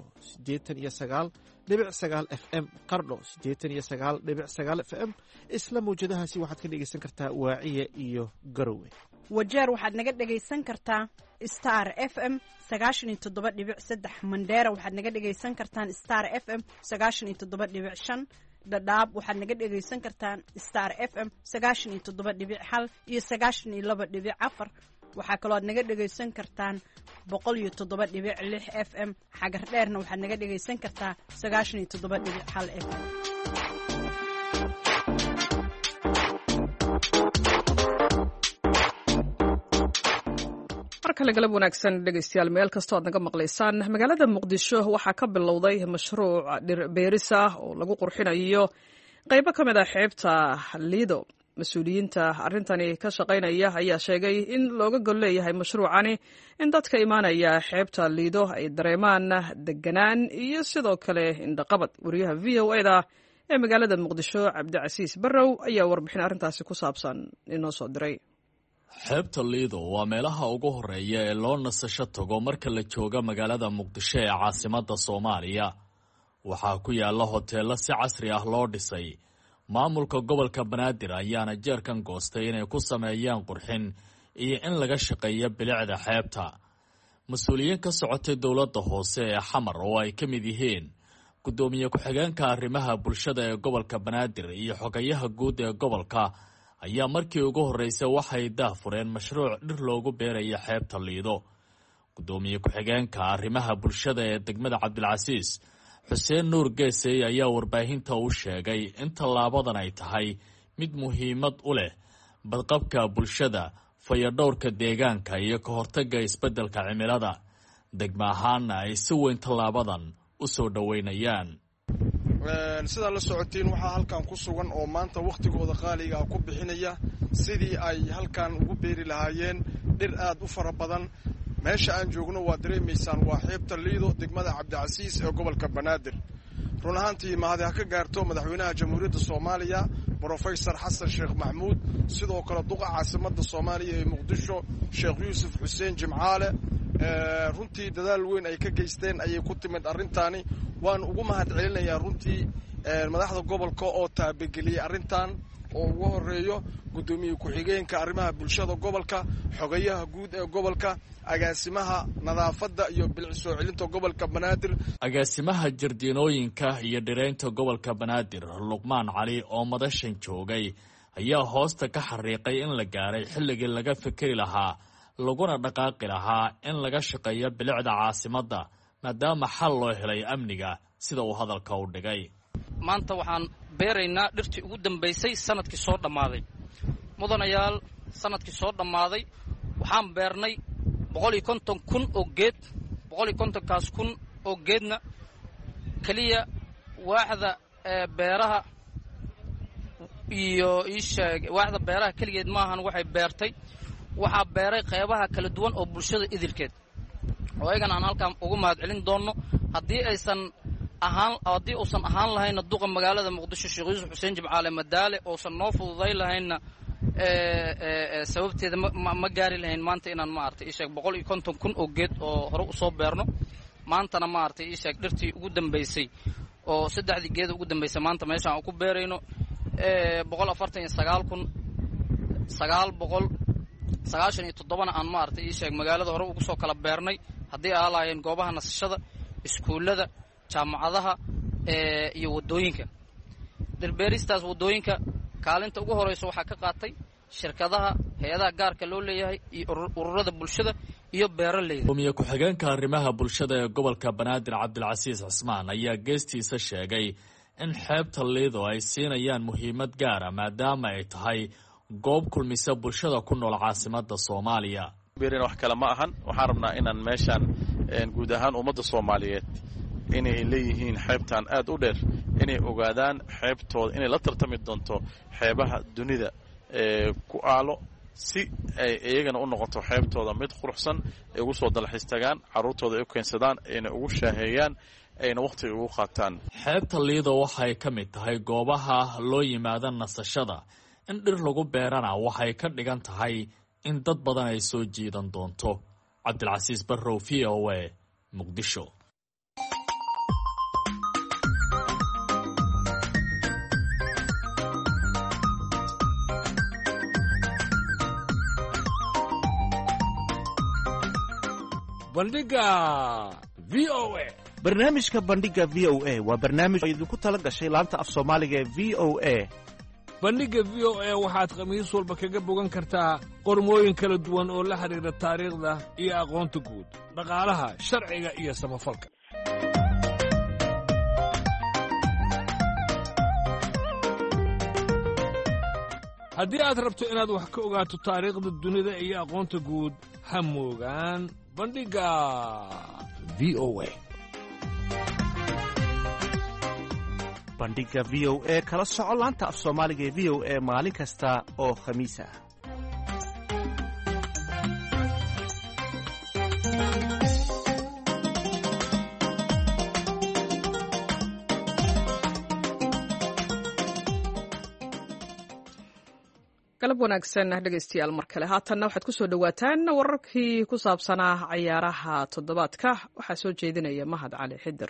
89.9 FM, Qardho 89.9 FM. isla mawjadahaasi waxaad ka dhagaysan kartaa Waaciya iyo Garowe. Wajeer waxaad naga dhagaysan kartaa Star FM 97.3, Mandheera waxaad naga dhagaysan kartaan Star FM 97.5, dhadhaab waxaad naga dhegaysan kartaan star FM 97.1 iyo 92.4. waxaa kaloo aad naga dhegaysan kartaan 107.6 FM. xagar dheerna waxaad naga dhegaysan kartaa 97.1 FM. markale galab wanaagsan dhegaystayaal meel kastoo aad naga maqlaysaan. magaalada muqdisho waxaa ka bilowday mashruuc dhir beeris ah oo lagu qurxinayo qaybo ka mid ah xeebta liido. mas-uuliyiinta arrintani ka shaqaynaya ayaa sheegay in looga gol leeyahay mashruucani in dadka imaanaya xeebta liido ay dareemaan deganaan iyo sidoo kale indhaqabad. wariyaha v o eda ee magaalada muqdisho cabdicasiis barrow ayaa warbixin arrintaasi ku saabsan inoo soo diray. xeebta liido waa meelaha ugu horeeya ee loo nasasho tago marka la jooga magaalada muqdisho ee caasimadda soomaaliya. waxaa ku yaalla hoteello si casri ah loo dhisay. maamulka gobolka banaadir ayaana jeerkan goostay inay ku sameeyaan qurxin iyo in laga shaqeeyo bilicda xeebta. mas-uuliyiin ka socotay dowladda hoose ee xamar oo ay ka mid yihiin guddoomiye ku-xigeenka arrimaha bulshada ee gobolka banaadir iyo xogayaha guud ee gobolka ayaa markii ugu horreysay waxay daahfureen mashruuc dhir loogu beeraya xeebta liido. guddoomiye ku-xigeenka arrimaha bulshada ee degmada cabdilcasiis xuseen nuur geesey ayaa warbaahinta u sheegay in tallaabadan ay tahay mid muhiimad u leh badqabka bulshada, fayadhowrka deegaanka iyo ka hortagga isbeddelka cimilada. degmo ahaanna ay si weyn tallaabadan u soo dhoweynayaan. sidaa la socotiin waxaa halkan ku sugan oo maanta wakhtigooda qaaliga ku bixinaya sidii ay halkan ugu beeri lahaayeen dhir aad u fara badan. meesha aan joogno waa dareemaysaan waa xeebta liido degmada cabdicasiis ee gobolka banaadir. run ahaantii mahadi ha ka gaarto madaxweynaha jamhuuriyadda soomaaliya brofesor xasan sheekh maxmuud, sidoo kale duqa caasimadda soomaaliya ee muqdisho sheekh yuusuf xuseen jimcaale. runtii dadaal weyn ay ka geysteen ayay ku timid arrintaani. waan ugu mahad celinayaa runtii madaxda gobolka oo taabageliyey arrintan oo ugu horeeyo guddoomiye ku-xigeenka arrimaha bulshada gobolka, xogayaha guud ee gobolka, agaasimaha nadaafadda iyo bilic soo celinta gobolka banaadir. agaasimaha jardiinooyinka iyo dhireynta gobolka banaadir luqmaan cali oo madashan joogay ayaa hoosta ka xariiqay in la gaaray xilligii laga fikeri lahaa laguna dhaqaaqi lahaa in laga shaqeeyo bilicda caasimadda maadaama xal loo helay amniga sida uu hadalka u dhigay. maanta waxaan beeraynaa dhirtii ugu dambaysay sanadkii soo dhammaaday. mudanayaal, sanadkii soo dhammaaday waxaan beernay 150,000 oo geed. 150,000 kun oo geedna keliya waaxda beeraha iyo waaxda beeraha keligeed maahan waxay beertay. waxaa beeray qaybaha kala duwan oo bulshada idilkeed oo ayagana aan halkaan ugu mahad celin doonno. haddii uusan ahaan lahayna duqa magaalada muqdisho sheekh yuusuf xuseen jimcaale madaale uusan noo fududay lahayna sababteeda ma gaari lahayn maanta inaan maaragtay ii sheeg 150,000 oo geed oo hore u soo beerno. maantana maaragtay ii sheeg dhirtii ugu dambaysay oo 3 geed ugu dambaysay maanta meeshaan aan ku beerayno 149,997 aan maaragtay ii sheeg magaalada hore ugu soo kala beernay. haddii ay lahaayeen goobaha nasashada, iskuullada, jaamacadaha iyo waddooyinka. dhirbeeristaas waddooyinka kaalinta ugu horeysa waxaa ka qaatay shirkadaha, hay-adaha gaarka loo leeyahay iyo ururada bulshada iyo beeraleyda. guddoomiye ku-xigeenka arrimaha bulshada ee gobolka banaadir cabdilcasiis cismaan ayaa geestiisa sheegay in xeebta liido ay siinayaan muhiimad gaara maadaama ay tahay goob kulmisa bulshada ku nool caasimadda soomaaliya. wax kale ma ahan. waxaan rabnaa inaan meeshaan guud ahaan ummadda soomaaliyeed inay leeyihiin xeebtan aad u dheer inay ogaadaan xeebtooda inay la tartami doonto xeebaha dunida ku aalo si ay iyagana u noqoto xeebtooda mid quruxsan ay ugu soo dalxiis tagaan, carruurtooda ay u keensadaan, ayna ugu shaaheeyaan, ayna wakhtiga ugu qaataan. xeebta liido waxay ka mid tahay goobaha loo yimaado nasashada. in dhir lagu beerana waxay ka dhigan tahay in dad badan ay soo jiidan doonto. cabdilcasiis barrow, v o a, muqdisho. bandhiga v o a barnaamijka bandhiga v o a waa barnaamij idinku tala gashay laanta af soomaaliga ee v o a. bandhigga v o a waxaad khamiis walba kaga bogan kartaa qormooyin kala duwan oo la xidhiidha taariikhda iyo aqoonta guud, dhaqaalaha, sharciga iyo samafalka. haddii aad rabto inaad wax ka ogaato taariikhda dunida iyo aqoonta guud, ha moogaan bandhigga v o a. bandhiga v o a kala soco laanta af soomaaliga ee v o a maalin kasta oo khamiis ah. galab wanaagsan dhegaystayaal mar kale haatanna waxaad ku soo dhowaataan wararkii ku saabsanaa cayaaraha toddobaadka. waxaa soo jeedinaya mahad cali xidir.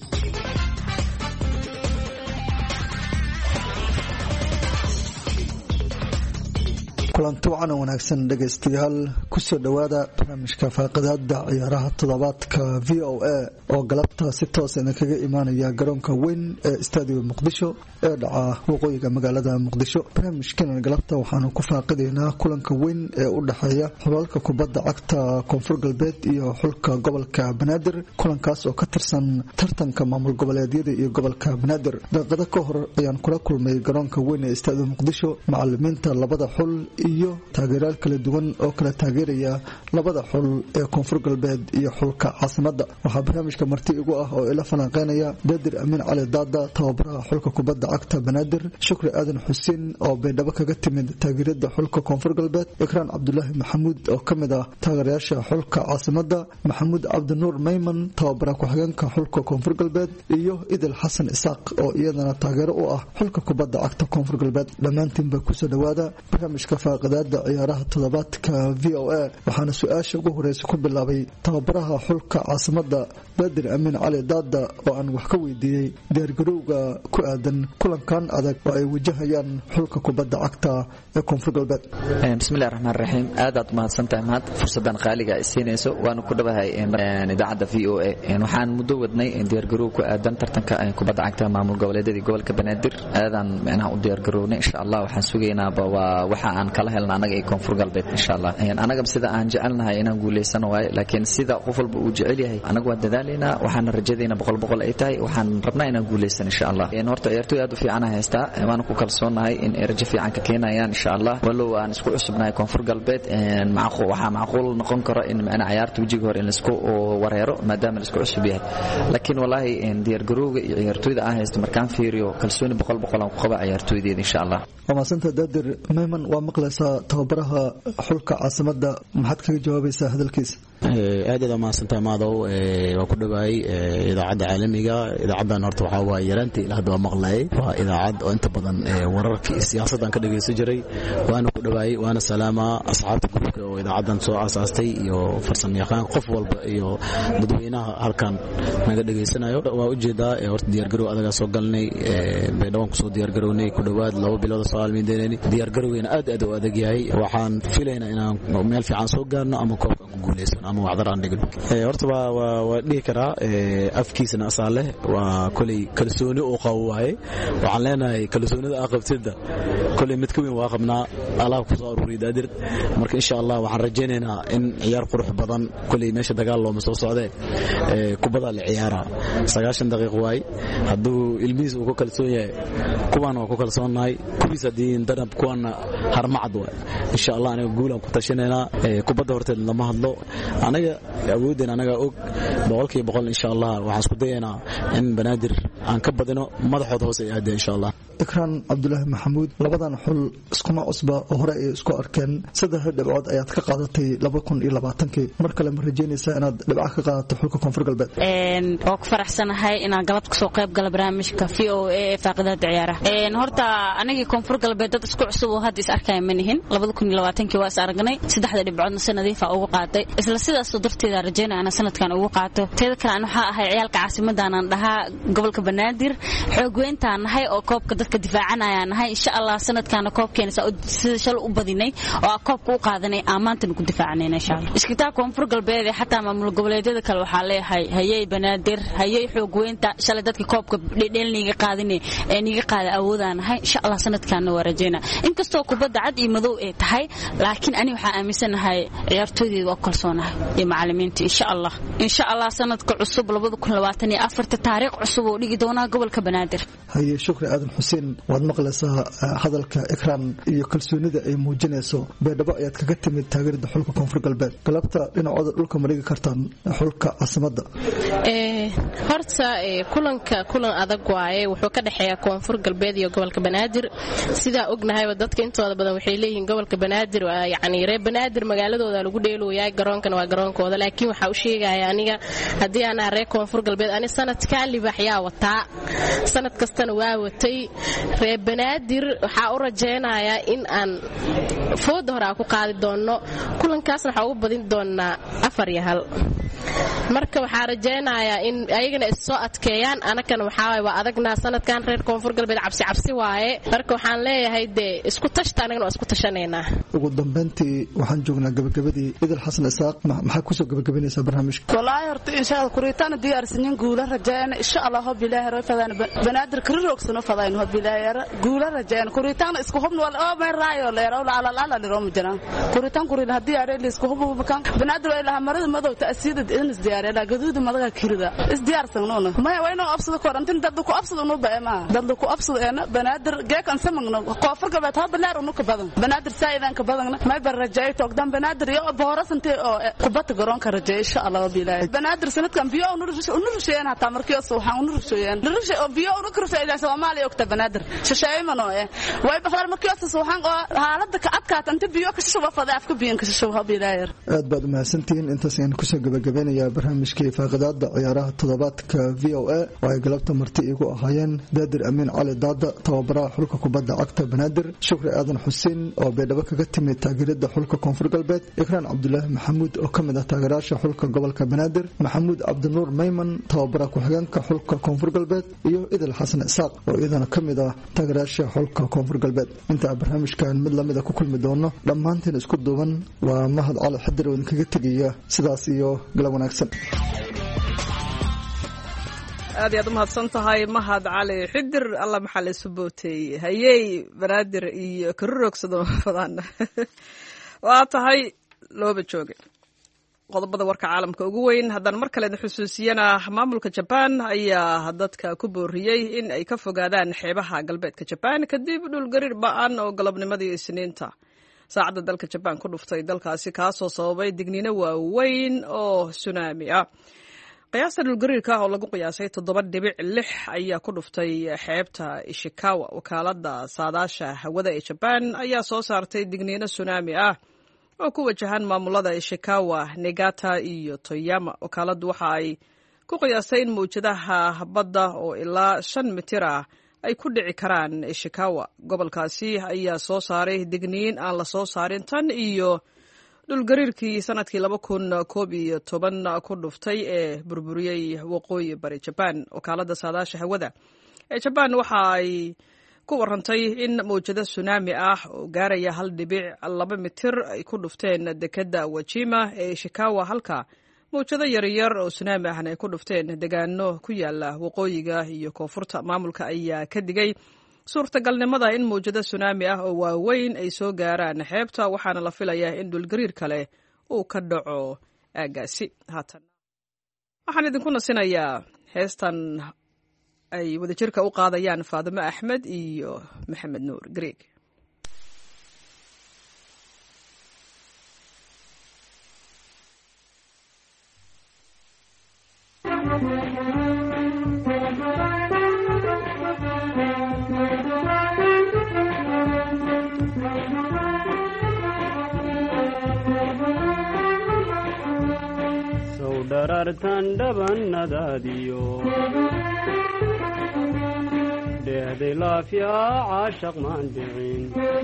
kulanti wacan wanaagsan dhegaystayaal kusoo dhowaada barnaamijka faaqidaada ciyaaraha toddobaadka v o a oo galabta si toosana kaga imaanaya garoonka weyn ee istaadiga muqdisho ee dhaca waqooyiga magaalada muqdisho. barnaamijkan galabta waxaanu ku faaqidaynaa kulanka weyn ee u dhexeeya xulalka kubadda cagta koonfur galbeed iyo xulka gobolka banaadir, kulankaas oo ka tirsan tartanka maamul goboleedyada iyo gobolka banaadir. daqiiqado ka hor ayaan kula kulmay garoonka weyn ee istaadiga muqdisho macalimiinta labada xul iyo taageerayaal kala duwan oo kala taageeraya labada xul ee koonfur galbeed iyo xulka caasimada. waxaa barnaamijka marti igu ah oo ila falanqeynaya Daadir Amiin Cali Daada, tababaraha xulka kubadda cagta banaadir, Shukri Aadan Xuseen oo baydhabo kaga timid taageerada xulka koonfur galbeed, Ikraan Cabdulaahi Maxamuud oo kamid ah taageerayaasha xulka caasimada, Maxamuud Cabdinuur Mayman tababaraha ku-xigeenka xulka koonfur galbeed, iyo Idil Xasan Isaaq oo iyadana taageero u ah xulka kubadda cagta koonfur galbeed. dhammaantiinba kusoo dhawaada barnaamijka faaqidaada ciyaaraha toddobaadka v o a. waxaana su-aasha ugu horeysa ku bilaabay tababaraha xulka caasimada Daadir Amiin Cali Daada oo aan wax ka weydiiyey diyaargarowga ku aadan kulankan adag oo ay wajahayaan xulka kubadda cagta ee koonfur galbeed. bismillahi raxmaan raxiim. aadaad umahadsantahay mahad fursadan qaaliga ay siinayso. waanu ku dhawahay idaacadda v o a. waxaan muddo wadnay diyaargarow ku aadan tartanka kubadda cagta maamul goboleedyada gobolka banaadir. aadaan micnaha u diyaargarownay insha allah. waxaan sugaynaaba waa waxa aan kala helna anaga ee koonfur galbeed insha allah. anaga sida aan jecelnahay inaan guuleysano waaye, laakiin sida qof walba uu jecel yahay anaga waa dadaalaynaa. waxaan rajadayna boqol ay tahay. waxaan rabnaa inaan guuleysan insha allah. horta ciyaartoy aad u fiican haystaa, waan ku kalsoonahay in ay rajo fiican ka keenayaan insha allah. walow aan isku cusubnahay koonfur galbeed, waxaa macquul noqon kara in macna ciyaarta wajiga hore in la isku wareero maadaama la isku cusub yahay. laakiin wallahi diyaargarowga iyo ciyaartoyda aan haysto markaan fiiriyo kalsooni boqol aan ku qaba ciyaartoydeeda insha allah. wamaasanta Daadir Mayman waa maqlaysaa tababaraha xulka caasimada, maxaad kaga jawaabaysaa hadalkiisa? aad mahadsantahay maadow. waa ku dhawaay idaacadda caalamiga. idaacaddan horta waxaa waaye yaraantii ilaa hadda waa maqlayay. waa idaacad oo inta badan wararka iyo siyaasaddan ka dhagaysan jiray. waana ku dhawaay, waana salaamaa asxaabta gurubka oo idaacaddan soo aasaastay iyo farsamayaqaan qof walba iyo dadweynaha halkan naga dhageysanayo. waa ujeedaa horta diyaargarow adagaa soo galnay. baydhawaan kusoo diyaargarownay ku dhawaad 2 bilood soo aalmiindeynay. diyaargarowgeena aad u adag yahay. waxaan filaynaa inaan meel fiican soo gaarno ama koobka ku guuleysano ama wacdaraan dhigno. horta waa dhihi karaa afkiisana asaa leh. waa koley kalsooni uu qabo waaye. waxaan leenahay kalsoonida aa qabtida koley mid ka weyn waa qabnaa. alaab ku soo aruuriy Daadir. marka insha allah waxaan rajaynaynaa in ciyaar qurux badan koley meesha dagaal looma soo socdee kubada la ciyaara 90 daqiiqo waaye. hadduu ilmihiis uu ku kalsoon yahay kuwaan waa ku kalsoonahay. kuwiis haddii danab kuwana harmacad waaye. insha allah anaga guulaan ku tashinaynaa. kubadda horteed lama hadlo. anaga awoodeen anaga og 100% insha allah. waxaan isku dayaynaa in banaadir aan ka badino madaxooda hoose ay aadeen insha allah. Ikraan Cabdulaahi Maxamuud, labadan xul iskuma cusba oo hore ay isku arkeen. 3 dhibcood ayaad ka qaadatay 2020 mar kale ma rajaynaysaa inaad dhibco ka qaadato xulka koonfur galbeed? oo ku faraxsanahay inaan galabta soo qayb galo barnaamijka VOA ee faaqidaada ciyaaraha. horta anagii koonfur galbeed dad isku cusub oo hadda is arkay ma nihin. 2020 waa is aragnay. 3 dhibcoodna sanadiifa ugu qaaday. isla sidaas darteeda rajaynaa ana sanadkan ugu qaato. teeda kale aan waxa ahay ciyaalka caasimadaan aan dhahaa gobolka banaadir xoog weyntaan nahay oo koobka dadka difaacanaya nahay insha Allah sanadkaana koobkeena sida shal u badinay oo koobka u qaadanay amaantan ku difaacanayna insha Allah iskitaa koonfur galbeed xataa maamul goboleedyada kale waxa leeyahay hayay banaadir hayay xoog weynta shalay dadka koobka dheelniga qaadanay ee niga qaada awoodaan nahay insha Allah sanadkaana waa rajeena inkastoo kubadda cad iyo madow ay tahay laakiin ani waxa aaminsanahay ciyaartooydeeda waa kalsoonahay iyo macallimiinta insha Allah sanadka cusub 2024 taariikh cusub oo dhigi doona gobolka banaadir haye shukri aadan xuseen waad maqlaysaa hadalka ikraan iyo kalsoonida ay muujinayso beedhabo ayaad kaga timid taageerada xulka koonfur galbeed galabta dhinacooda dhulka ma dhigi kartaan xulka caasimadda horta kulan adag waaye wuxuu ka dhexeeya koonfur galbeed iyo gobolka banaadir sidaa ognahay dadka intooda badan waxay leeyihiin gobolka banaadir yani reer banaadir magaaladooda lagu dheelooyaa garoonkana waa garoonkooda laakiin waxa u sheegaya aniga haddii aan reer koonfur galbeed ani sanadka libaxyaa wataa sanad kastana waa watay reer banaadir waxaa u rajaynayaa in aan fooda hore ku qaadi doono kulankaasna waxaa ugu badin doonaa 4-1 marka waxaa rajaynayaa in ayagana is soo adkeeyaan anakana waxaa waa adagnaa sanadkan reer koonfur galbeed cabsi waaye marka waxaan leeyahay dee isku tashta anagana waa isku tashanaynaa ugu dambeyntii waxaan joognaa gabagabadii idil xasan isaaq maxaa kusoo gabagabanaysaa barnaamijka wallaahi horta insha Allah kuritaan diyaarsanin guula rajayna insha Allah hob ilaahay rafadana banaadir kiroogsano fadayno hob ilaahay guula rajayna kuritaan isku hubno wal oo may raayo leerow la leerow mujana kuritaan kurina hadii areey isku hubo bakan banaadir ay laha marada madow taasiida in isdiyaarada gaduuda madaga kirida isdiyaarsanoona ma wayno absado korantin dad ku absado no baama dad ku absado eena banaadir geekan samagno koonfur galbeed ha balaar unu ka badan banaadir saayidan ka badan may bar rajay toogdan banaadir iyo boorasante oo kubadda garoonka rajay insha Allah bilaa banaadir sanadkan biyo unu rusheeyeen hata markii soo waxaan unu rusheeyeen rushe oo biyo unu kurfayda Soomaaliya ogta banaadir shashaymano way baxdar markii soo waxaan xaaladda ka adkaata inta biyo ka shuba fada afka biyo ka shuba bilaa aad baad mahadsantiin intaas aan ku soo gabagabeynaya barnaamijkii faaqadaada ciyaaraha toddobaadka VOA oo ay galabta marti igu ahaayeen Daadir Amiin Cali Daada tababaraha xulka kubadda cagta banaadir shukri aadan xuseen oo beedhabo kaga timid taageerada xulka koonfur galbeed ikraan Cabdullaahi Maxamuud oo kamid ah taageerayaasha xulka gobolka banaadir maxamuud Cabdinuur Mayman tababaraha ku-xigeenka xulka koonfur galbeed iyo idil xasan isaaq oo iyadana kamid ah taageerayaasha xulka koonfur galbeed inta barnaamijkan mid lamid ah ku kulmi doono dhammaanteen isku duuban waa mahad cali xadir oo kaga tagaya sidaas iyo galab wanaagsan aad iyo aad u mahadsan tahay mahad cali xidir alla maxaa la isu bootay hayey banaadir iyo karurogsado fadaan waa tahay looba jooga qodobada warka caalamka ugu weyn haddaan mar kale xusuusiyana maamulka Japan ayaa dadka ku booriyay in ay ka fogaadaan xeebaha galbeedka Japan kadib dhulgariir ba'an oo galabnimadii Isniinta saacadda dalka Japan ku dhuftay dalkaasi kaasoo sababay digniino waaweyn oo tsunami ah qiyaasta dhulgariirka oo lagu qiyaasay 7.6 ayaa ku dhuftay xeebta Ishikawa wakaalada saadaasha hawada ee Japan ayaa soo saartay digniino tsunami ah oo ku wajahan maamulada Ishikawa, Niigata iyo Toyama wakaaladu waxa ay ku qiyaastay in mawjadaha badda oo ilaa 5 mitir ah ay ku dhici karaan Ishikawa gobolkaasi ayaa soo saaray digniin aan la soo saarin tan iyo dhulgariirkii sanadkii 2011 ku dhuftay ee burburiyay waqooyi bari Japan wakaalada saadaasha hawada ee Japan waxa ay ku warantay in mawjado tsunami ah oo gaaraya 1.2 mitir ay ku dhufteen dekada Wajima ee Ishikawa halka mawjado yaryar oo tsunami ahna ay ku dhufteen deegaano ku yaala waqooyiga iyo koonfurta maamulka ayaa ka digay suurtagalnimada in mawjado tsunami ah oo waaweyn ay soo gaaraan xeebta waxaana la filayaa in dhulgariir kale uu ka dhaco aagaasi haatan waxaan idinku nasinayaa heestan ay wadajirka u qaadayaan Faadimo Axmed iyo Maxamed Nuur Greeg darartan dhabanadaadiyo dheehday laafyaa caashaq maan dhicin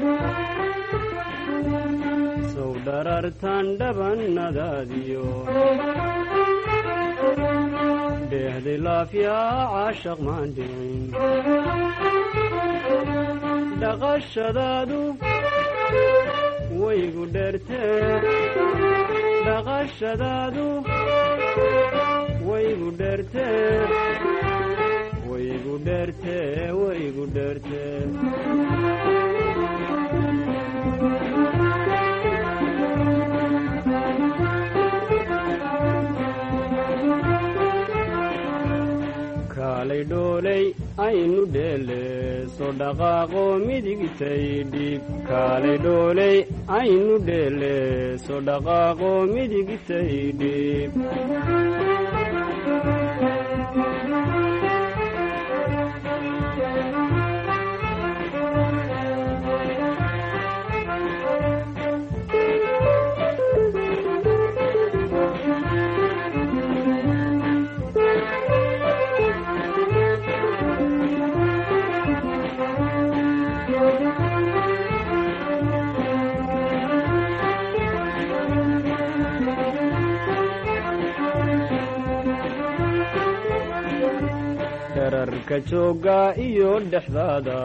sow dharartan dhabanadaadiyo dheehday laafyaa caashaq maan dhicin dhaqashadaadu waygu dheertee dhaqashadaadu waygu dheertee waygu dheertee waygu dheertee kaalay dhoolay aynu dheele soo dhaqaaqo midigtay dhiib kaalay dhoolay aynu dheele soo dhaqaaqo midigtay dhiib dherarka joogga iyo dhexdaada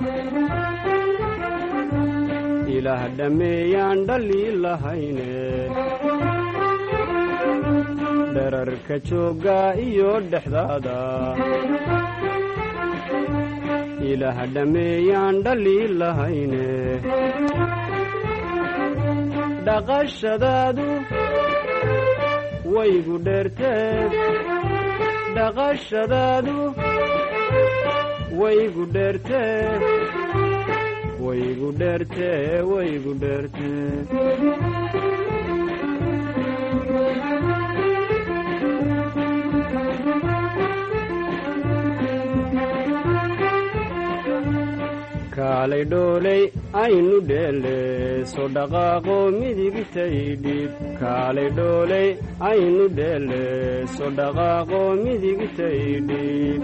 ilaah dhammeeyaan dhaliil lahayne dherarka joogga iyo dhexdaada ilaah dhammeeyaan dhaliil lahayne dhaqashadaadu waygu dheertee dhaqashadaadu waygu dheertee waygu dheertee waygu dheertee kaalay dhoolay aynu dheele soo dhaqaaqo midigtay dhiib kaalay dhoolay aynu dheele soo dhaqaaqo midigtay dhiib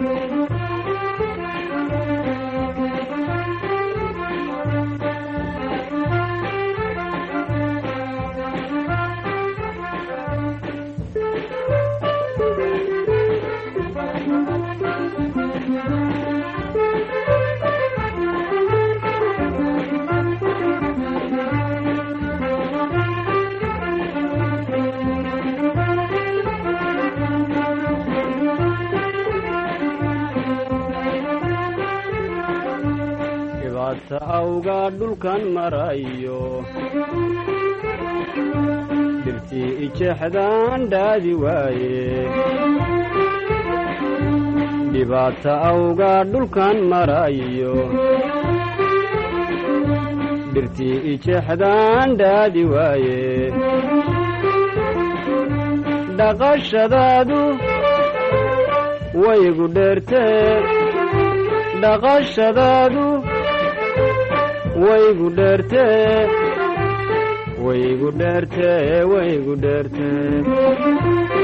awga dhulkan marayo dhirtii ijeexdaan dhaadi waaye dhibaata awga dhulkan marayo dhirtii ijeexdaan dhaadi waaye dhaqashadaadu waygu dheertee dhaqashadaadu waygu dheertee waygu dheertee waygu dheertee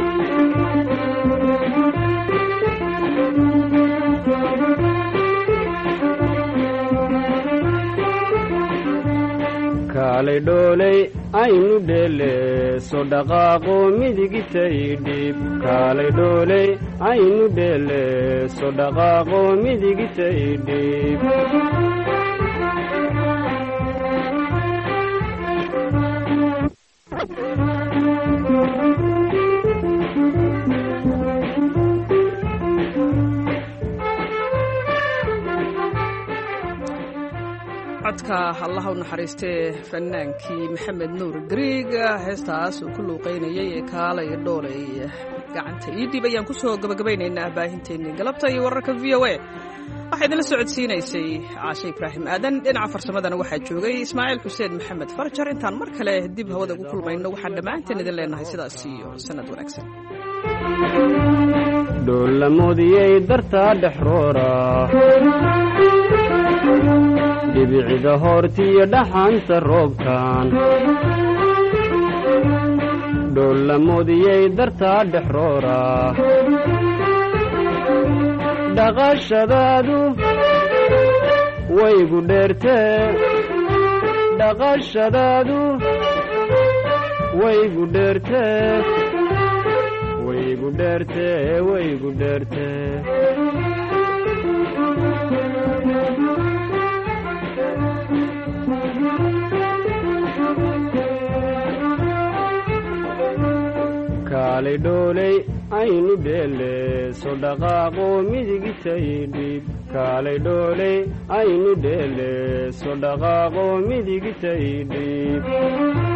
kaalay dhoolay aynu dheele soo dhaqaaqo midigtay dhiib kaalay dhoolay aynu dheele soo dhaqaaqo midigtay dhiib codka allaha u naxariistee fanaankii maxamed nuur griig heestaas uu ku luuqaynayay ee kaalay dhoolay gacanta ii dhib ayaan ku soo gabagabaynaynaa baahinteennii galabta iyo wararka v o a waxaa idinla socodsiinaysay caashe ibraahim aadan dhinaca farsamadana waxaa joogay ismaaciil xuseen maxamed farjar intaan mar kale dib hawada ugu kulmayno waxaan dhammaanteen idin leenahay sidaas iyo sanad wanaagsan dhoollamodiyey dartaa dhexroora dhibicida hoortiyo dhaxanta roobkan dhoollamodiyey dartaa dhexroora dhaqashadaadu waygu dheertee dhaqashadaadu waygu dheertee waygu dheerte waygu dheerte kaalay dhooley aynu dheele soo dhaqaaqo midigitay dhiib kaalay dhooley aynu dheele soo dhaqaaqo midigitay dhiib